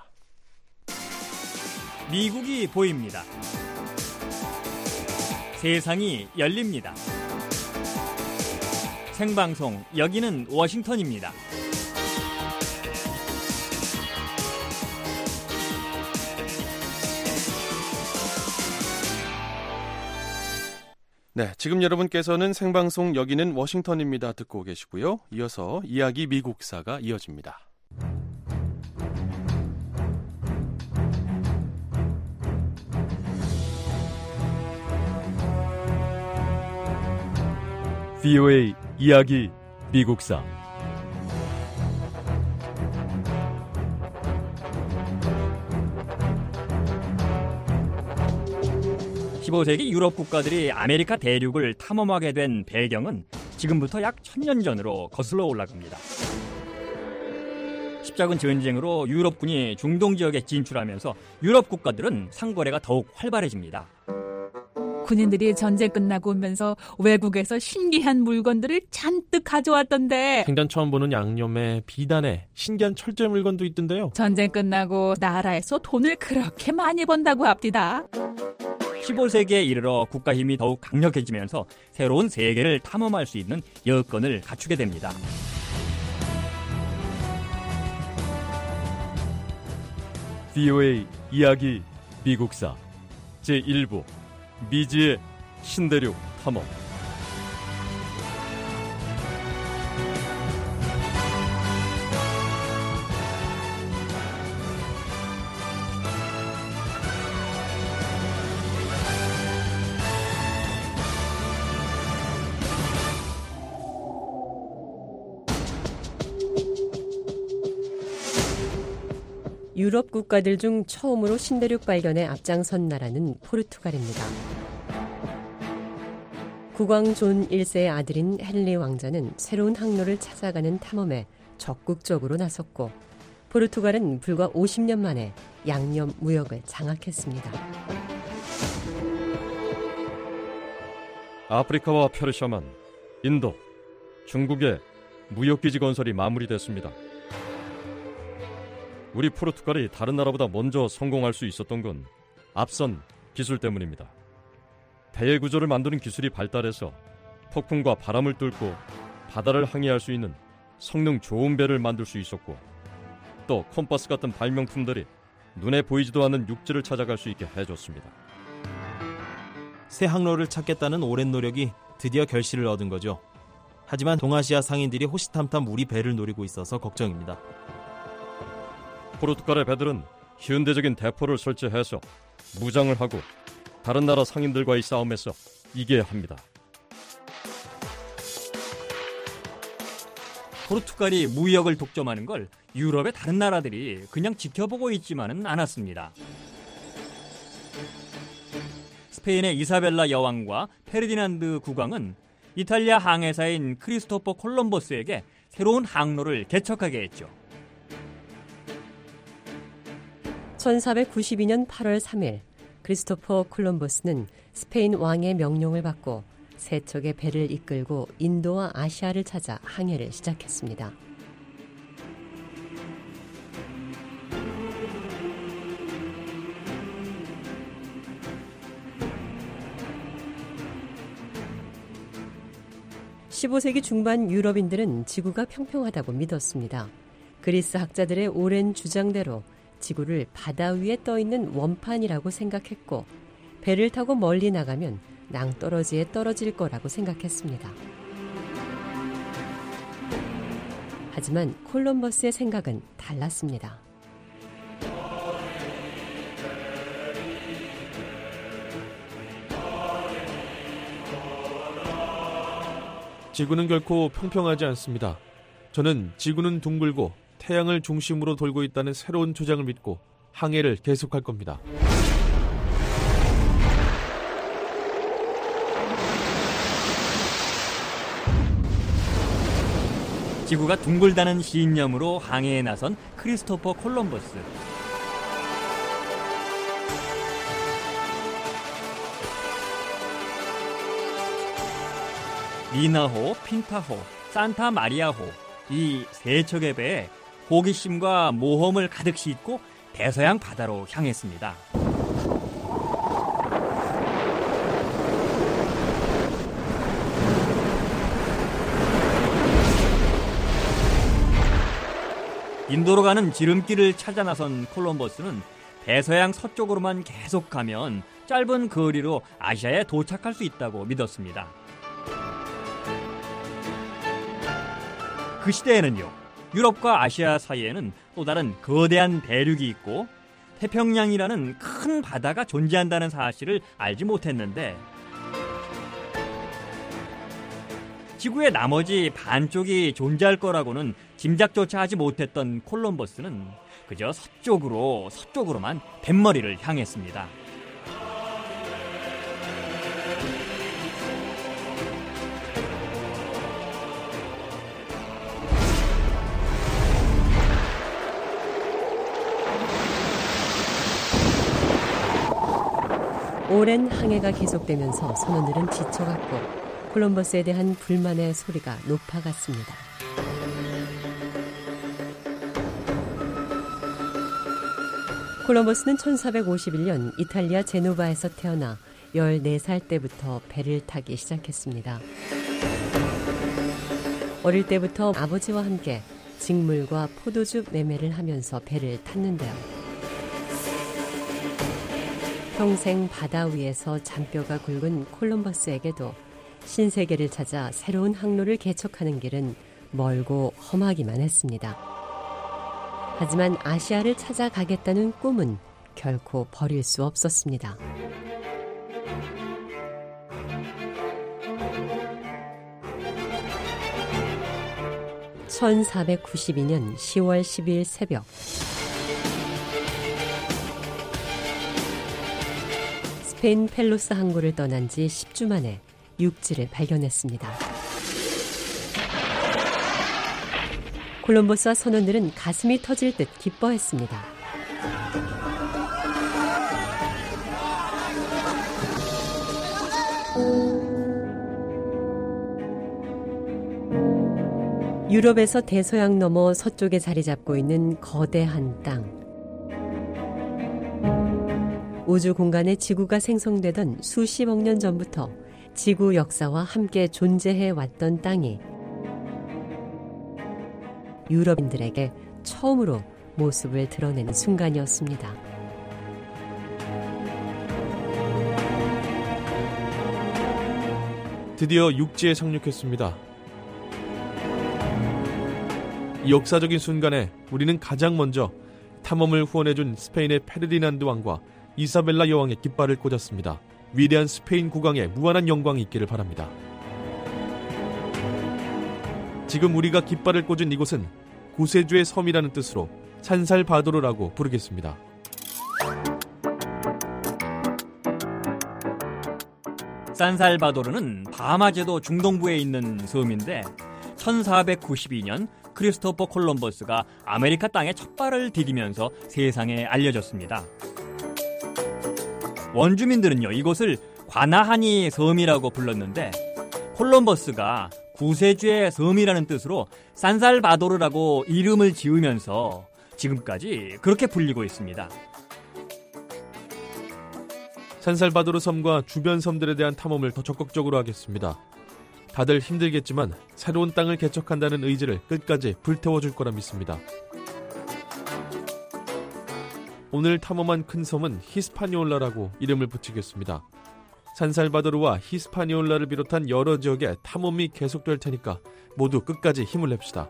미국이 보입니다. 세상이 열립니다. 생방송, 여기는 워싱턴입니다. 네, 지금 여러분께서는 생방송 여기는 워싱턴입니다 듣고 계시고요. 이어서 이야기 미국사가 이어집니다. VOA 이야기 미국사 15세기 유럽 국가들이 아메리카 대륙을 탐험하게 된 배경은 지금부터 약 1000년 전으로 거슬러 올라갑니다. 십자군 전쟁으로 유럽군이 중동 지역에 진출하면서 유럽 국가들은 상거래가 더욱 활발해집니다. 군인들이 전쟁 끝나고 오면서 외국에서 신기한 물건들을 잔뜩 가져왔던데, 생전 처음 보는 양념에 비단에 신기한 철제 물건도 있던데요. 전쟁 끝나고 나라에서 돈을 그렇게 많이 번다고 합디다. 15세기에 이르러 국가 힘이 더욱 강력해지면서 새로운 세계를 탐험할 수 있는 여건을 갖추게 됩니다. VOA 이야기 미국사 제1부 미지의 신대륙 탐험. 유럽 국가들 중 처음으로 신대륙 발견에 앞장선 나라는 포르투갈입니다. 국왕 존 1세의 아들인 헨리 왕자는 새로운 항로를 찾아가는 탐험에 적극적으로 나섰고, 포르투갈은 불과 50년 만에 양념 무역을 장악했습니다. 아프리카와 페르시아만, 인도, 중국의 무역기지 건설이 마무리됐습니다. 우리 포르투갈이 다른 나라보다 먼저 성공할 수 있었던 건 앞선 기술 때문입니다. 배의 구조를 만드는 기술이 발달해서 폭풍과 바람을 뚫고 바다를 항해할 수 있는 성능 좋은 배를 만들 수 있었고, 또 컴파스 같은 발명품들이 눈에 보이지도 않는 육지를 찾아갈 수 있게 해줬습니다. 새 항로를 찾겠다는 오랜 노력이 드디어 결실을 얻은 거죠. 하지만 동아시아 상인들이 호시탐탐 우리 배를 노리고 있어서 걱정입니다. 포르투갈의 배들은 현대적인 대포를 설치해서 무장을 하고 다른 나라 상인들과의 싸움에서 이겨야 합니다. 포르투갈이 무역을 독점하는 걸 유럽의 다른 나라들이 그냥 지켜보고 있지만은 않았습니다. 스페인의 이사벨라 여왕과 페르디난드 국왕은 이탈리아 항해사인 크리스토퍼 콜럼버스에게 새로운 항로를 개척하게 했죠. 1492년 8월 3일 크리스토퍼 콜럼버스는 스페인 왕의 명령을 받고 세 척의 배를 이끌고 인도와 아시아를 찾아 항해를 시작했습니다. (15세기) 중반 유럽인들은 지구가 평평하다고 믿었습니다. 그리스 학자들의 오랜 주장대로 지구를 바다 위에 떠있는 원판이라고 생각했고 배를 타고 멀리 나가면 낭떠러지에 떨어질 거라고 생각했습니다. 하지만 콜럼버스의 생각은 달랐습니다. 지구는 결코 평평하지 않습니다. 저는 지구는 둥글고 태양을 중심으로 돌고 있다는 새로운 주장을 믿고 항해를 계속할 겁니다. 지구가 둥글다는 신념으로 항해에 나선 크리스토퍼 콜럼버스. 리나호, 핀타호, 산타 마리아호 이 세 척의 배에 호기심과 모험을 가득 싣고 대서양 바다로 향했습니다. 인도로 가는 지름길을 찾아 나선 콜럼버스는 대서양 서쪽으로만 계속 가면 짧은 거리로 아시아에 도착할 수 있다고 믿었습니다. 그 시대에는요, 유럽과 아시아 사이에는 또 다른 거대한 대륙이 있고 태평양이라는 큰 바다가 존재한다는 사실을 알지 못했는데 지구의 나머지 반쪽이 존재할 거라고는 짐작조차 하지 못했던 콜럼버스는 그저 서쪽으로만 뱃머리를 향했습니다. 오랜 항해가 계속되면서 선원들은 지쳐갔고 콜럼버스에 대한 불만의 소리가 높아갔습니다. 콜럼버스는 1451년 이탈리아 제노바에서 태어나 14살 때부터 배를 타기 시작했습니다. 어릴 때부터 아버지와 함께 직물과 포도주 매매를 하면서 배를 탔는데요. 평생 바다 위에서 잔뼈가 굵은 콜럼버스에게도 신세계를 찾아 새로운 항로를 개척하는 길은 멀고 험하기만 했습니다. 하지만 아시아를 찾아가겠다는 꿈은 결코 버릴 수 없었습니다. (1492년 10월 10일) 새벽 스페인 펠로스 항구를 떠난 지 10주 만에 육지를 발견했습니다. 콜럼버스와 선원들은 가슴이 터질 듯 기뻐했습니다. 유럽에서 대서양 너머 서쪽에 자리 잡고 있는 거대한 땅. 우주 공간에 지구가 생성되던 수십억 년 전부터 지구 역사와 함께 존재해 왔던 땅이 유럽인들에게 처음으로 모습을 드러내는 순간이었습니다. 드디어 육지에 상륙했습니다. 이 역사적인 순간에 우리는 가장 먼저 탐험을 후원해준 스페인의 페르디난드 왕과 이사벨라 여왕의 깃발을 꽂았습니다. 위대한 스페인 국왕에 무한한 영광이 있기를 바랍니다. 지금 우리가 깃발을 꽂은 이곳은 구세주의 섬이라는 뜻으로 산살바도르라고 부르겠습니다. 산살바도르는 바하마제도 중동부에 있는 섬인데 1492년 크리스토퍼 콜럼버스가 아메리카 땅에 첫 발을 디디면서 세상에 알려졌습니다. 원주민들은요, 이곳을 과나하니 섬이라고 불렀는데 콜럼버스가 구세주의 섬이라는 뜻으로 산살바도르라고 이름을 지으면서 지금까지 그렇게 불리고 있습니다. 산살바도르 섬과 주변 섬들에 대한 탐험을 더 적극적으로 하겠습니다. 다들 힘들겠지만 새로운 땅을 개척한다는 의지를 끝까지 불태워줄 거라 믿습니다. 오늘 탐험한 큰 섬은 히스파니올라라고 이름을 붙이겠습니다. 산살바도르와 히스파니올라를 비롯한 여러 지역에 탐험이 계속될 테니까 모두 끝까지 힘을 냅시다.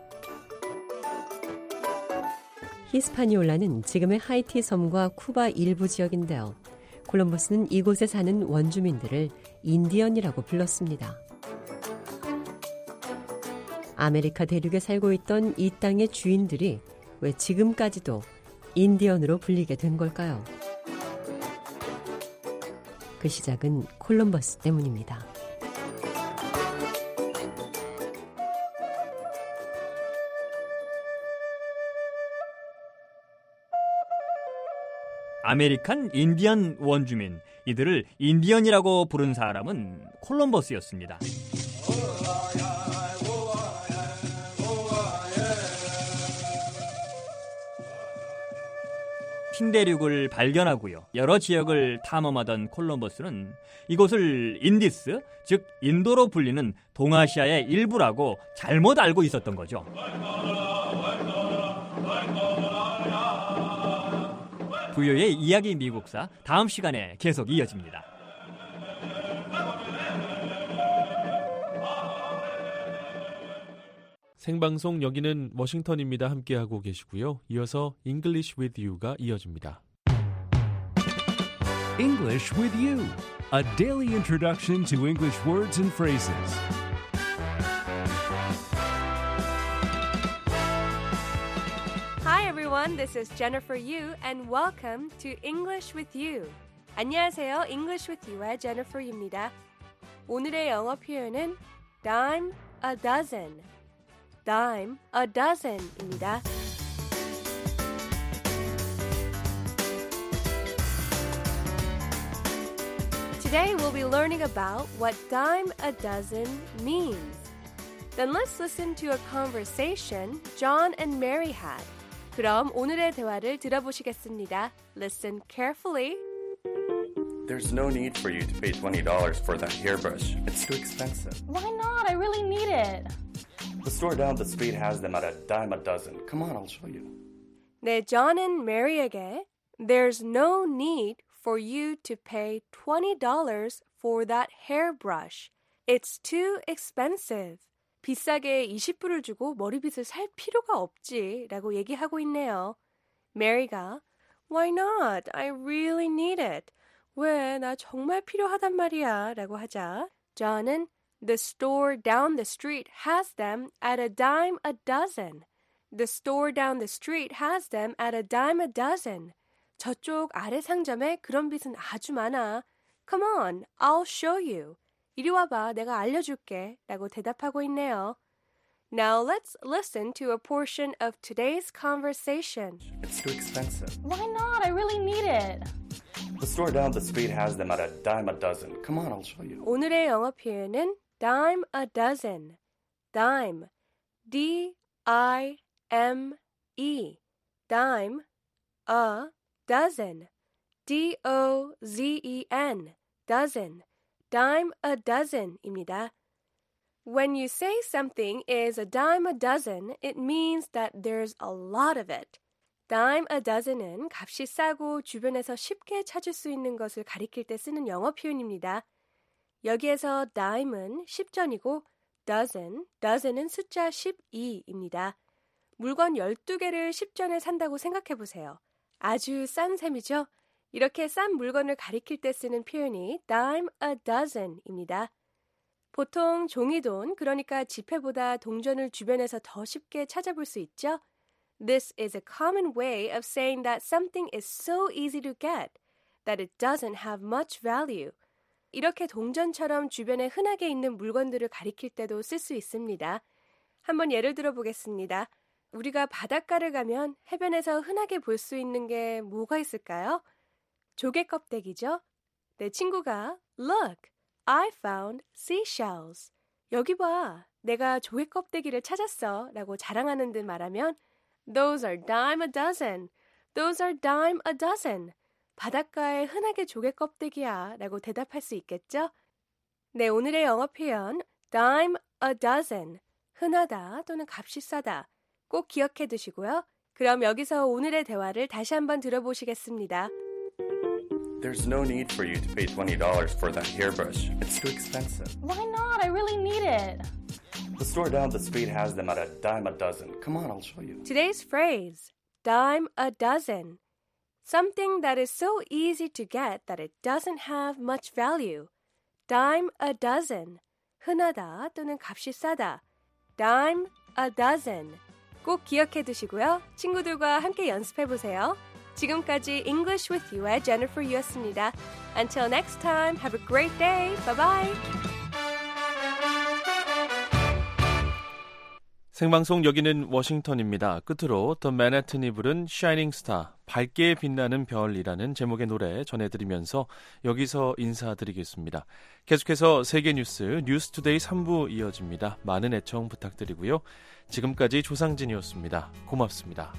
히스파니올라는 지금의 하이티 섬과 쿠바 일부 지역인데요. 콜럼버스는 이곳에 사는 원주민들을 인디언이라고 불렀습니다. 아메리카 대륙에 살고 있던 이 땅의 주인들이 왜 지금까지도 인디언으로 불리게 된 걸까요? 그 시작은 콜럼버스 때문입니다. 아메리칸 인디언 원주민, 이들을 인디언이라고 부른 사람은 콜럼버스였습니다. 흰대륙을 발견하고요, 여러 지역을 탐험하던 콜럼버스는 이곳을 인디스, 즉 인도로 불리는 동아시아의 일부라고 잘못 알고 있었던 거죠. 부요의 이야기 미국사, 다음 시간에 계속 이어집니다. 생방송 여기는 워싱턴입니다. 함께하고 계시고요. 이어서 English with You가 이어집니다. English with You, a daily introduction to English words and phrases. Hi everyone, this is Jennifer Yu and welcome to English with You. 안녕하세요, English with You의 Jennifer Yu입니다. 오늘의 영어 표현은 dime a dozen. dime a dozen입니다. Today we'll be learning about what dime a dozen means. Then let's listen to a conversation John and Mary had. 그럼 오늘의 대화를 들어보시겠습니다. Listen carefully. There's no need for you to pay $20 for that hairbrush. It's too expensive. Why not? I really need it. The store down the street has them at a dime a dozen. Come on, I'll show you. 네, John and Mary에게 There's no need for you to pay $20 for that hairbrush. It's too expensive. 비싸게 20불을 주고 머리빗을 살 필요가 없지 라고 얘기하고 있네요. Mary가 Why not? I really need it. 왜? 나 정말 필요하단 말이야 라고 하자 John은 The store down the street has them at a dime a dozen. The store down the street has them at a dime a dozen. 저쪽 아래 상점에 그런 빗은 아주 많아. Come on, I'll show you. 이리 와봐, 내가 알려줄게 라고 대답하고 있네요. Now let's listen to a portion of today's conversation. It's too expensive. Why not? I really need it. The store down the street has them at a dime a dozen. Come on, I'll show you. 오늘의 영어 표현은 dime a dozen. dime, D-I-M-E. dime, a dozen, D-O-Z-E-N, dozen, dime a dozen입니다. When you say something is a dime a dozen, it means that there's a lot of it. dime a dozen은 값이 싸고 주변에서 쉽게 찾을 수 있는 것을 가리킬 때 쓰는 영어 표현입니다. 여기에서 dime은 10전이고 dozen은 숫자 12입니다. 물건 12개를 10전에 산다고 생각해 보세요. 아주 싼 셈이죠. 이렇게 싼 물건을 가리킬 때 쓰는 표현이 dime a dozen입니다. 보통 종이돈, 그러니까 지폐보다 동전을 주변에서 더 쉽게 찾아볼 수 있죠. This is a common way of saying that something is so easy to get that it doesn't have much value. 이렇게 동전처럼 주변에 흔하게 있는 물건들을 가리킬 때도 쓸 수 있습니다. 한번 예를 들어 보겠습니다. 우리가 바닷가를 가면 해변에서 흔하게 볼 수 있는 게 뭐가 있을까요? 조개 껍데기죠. 내 친구가 Look, I found seashells. 여기 봐, 내가 조개 껍데기를 찾았어 라고 자랑하는 듯 말하면 Those are dime a dozen. Those are dime a dozen. 바닷가에 흔하게 조개 껍데기야 라고 대답할 수 있겠죠? 네, 오늘의 영어 표현 dime a dozen. 흔하다 또는 값이 싸다. 꼭 기억해 두시고요. 그럼 여기서 오늘의 대화를 다시 한번 들어보시겠습니다. There's no need for you to pay $20 for that hairbrush. It's too expensive. Why not? I really need it. The store down the street has them at a dime a dozen. Come on, I'll show you. Today's phrase, dime a dozen. Something that is so easy to get that it doesn't have much value. Dime a dozen. 흔하다 또는 값이 싸다. Dime a dozen. 꼭 기억해 두시고요. 친구들과 함께 연습해 보세요. 지금까지 English with You의 Jennifer Yu였습니다. Until next time, have a great day. Bye-bye. 생방송 여기는 워싱턴입니다. 끝으로 더 맨해튼이 부른 Shining Star, 밝게 빛나는 별이라는 제목의 노래 전해드리면서 여기서 인사드리겠습니다. 계속해서 세계 뉴스 뉴스투데이 3부 이어집니다. 많은 애청 부탁드리고요. 지금까지 조상진이었습니다. 고맙습니다.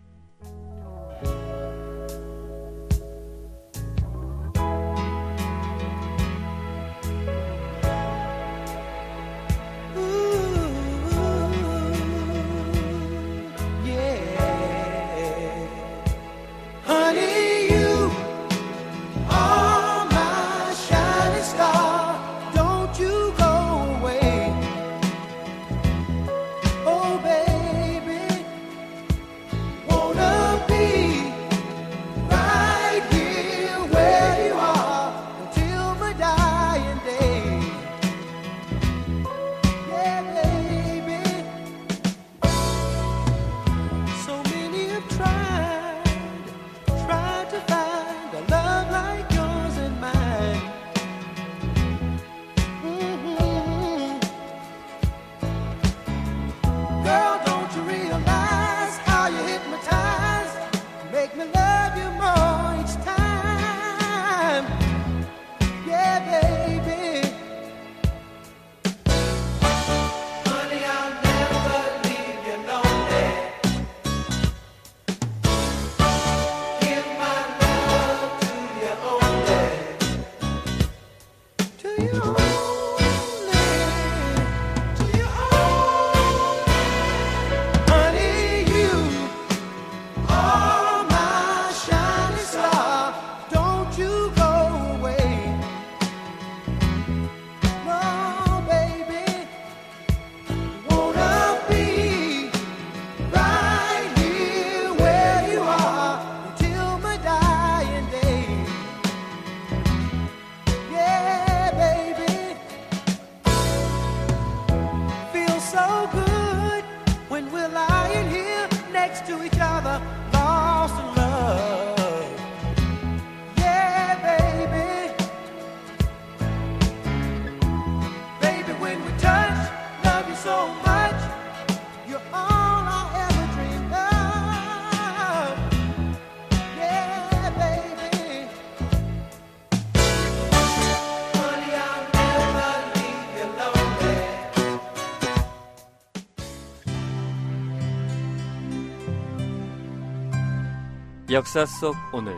역사 속 오늘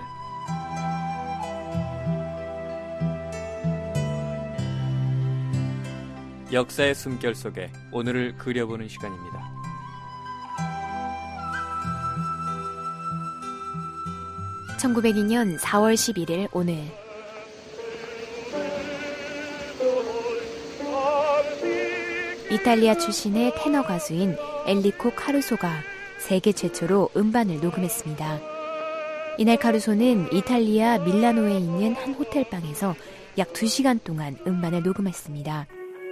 역사의 숨결 속에 오늘을 그려보는 시간입니다. (1902년 4월 11일) 오늘 이탈리아 출신의 테너 가수인 엔리코 카루소가 세계 최초로 음반을 녹음했습니다. 이날 카루소는 이탈리아 밀라노에 있는 한 호텔방에서 약 2시간 동안 음반을 녹음했습니다.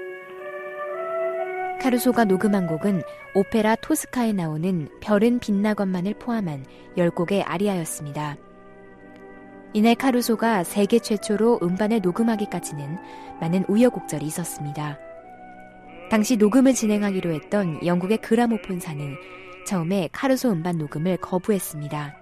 카루소가 녹음한 곡은 오페라 토스카에 나오는 별은 빛나건만을 포함한 10곡의 아리아였습니다. 이날 카루소가 세계 최초로 음반을 녹음하기까지는 많은 우여곡절이 있었습니다. 당시 녹음을 진행하기로 했던 영국의 그라모폰사는 처음에 카루소 음반 녹음을 거부했습니다.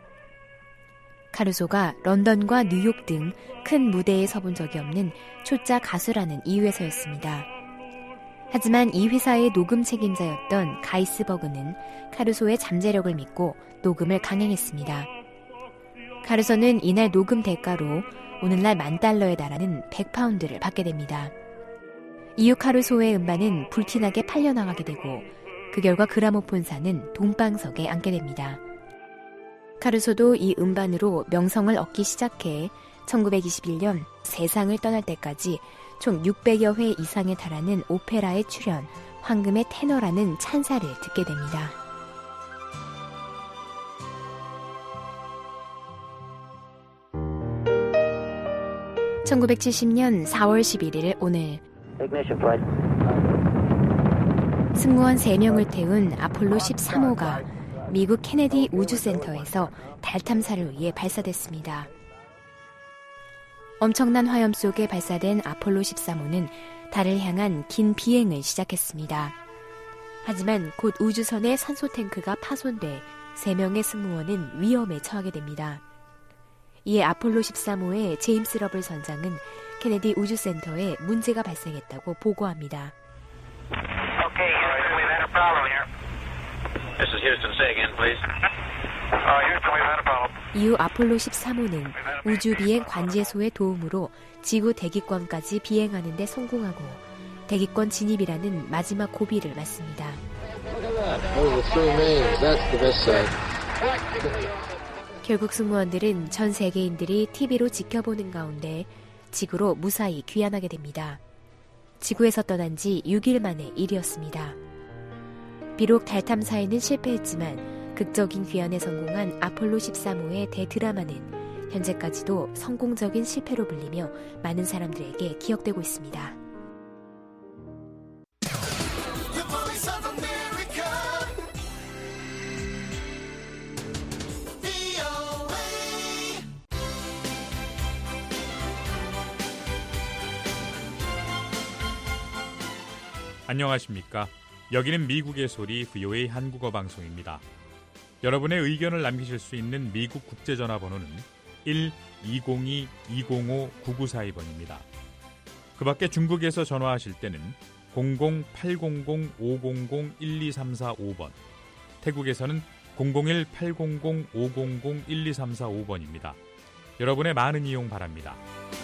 카루소가 런던과 뉴욕 등 큰 무대에 서본 적이 없는 초짜 가수라는 이유에서였습니다. 하지만 이 회사의 녹음 책임자였던 가이스버그는 카루소의 잠재력을 믿고 녹음을 강행했습니다. 카루소는 이날 녹음 대가로 오늘날 $10,000에 달하는 100파운드를 받게 됩니다. 이후 카루소의 음반은 불티나게 팔려나가게 되고 그 결과 그라모폰사는 돈방석에 앉게 됩니다. 카루소도 이 음반으로 명성을 얻기 시작해 1921년 세상을 떠날 때까지 총 600여 회 이상에 달하는 오페라에 출연, 황금의 테너라는 찬사를 듣게 됩니다. (1970년 4월 11일) 오늘 승무원 3명을 태운 아폴로 13호가 미국 케네디 우주센터에서 달 탐사를 위해 발사됐습니다. 엄청난 화염 속에 발사된 아폴로 13호는 달을 향한 긴 비행을 시작했습니다. 하지만 곧 우주선의 산소 탱크가 파손돼 3명의 승무원은 위험에 처하게 됩니다. 이에 아폴로 13호의 제임스 러블 선장은 케네디 우주센터에 문제가 발생했다고 보고합니다. Okay, Houston, we've had a problem here. This is Houston. Say again, please. Houston, we've had a problem. 이후 아폴로 13호는 우주비행 관제소의 도움으로 지구 대기권까지 비행하는 데 성공하고 대기권 진입이라는 마지막 고비를 맞습니다. 결국 승무원들은 전 세계인들이 TV로 지켜보는 가운데 지구로 무사히 귀환하게 됩니다. 지구에서 떠난 지 6일 만의 일이었습니다. 비록 달 탐사에는 실패했지만 극적인 귀환에 성공한 아폴로 13호의 대드라마는 현재까지도 성공적인 실패로 불리며 많은 사람들에게 기억되고 있습니다. 안녕하십니까? 여기는 미국의 소리 VOA 한국어 방송입니다. 여러분의 의견을 남기실 수 있는 미국 국제전화번호는 1-202-205-9942번입니다. 그 밖에 중국에서 전화하실 때는 00-800-500-1234-5번, 태국에서는 001-800-500-1234-5번입니다. 여러분의 많은 이용 바랍니다.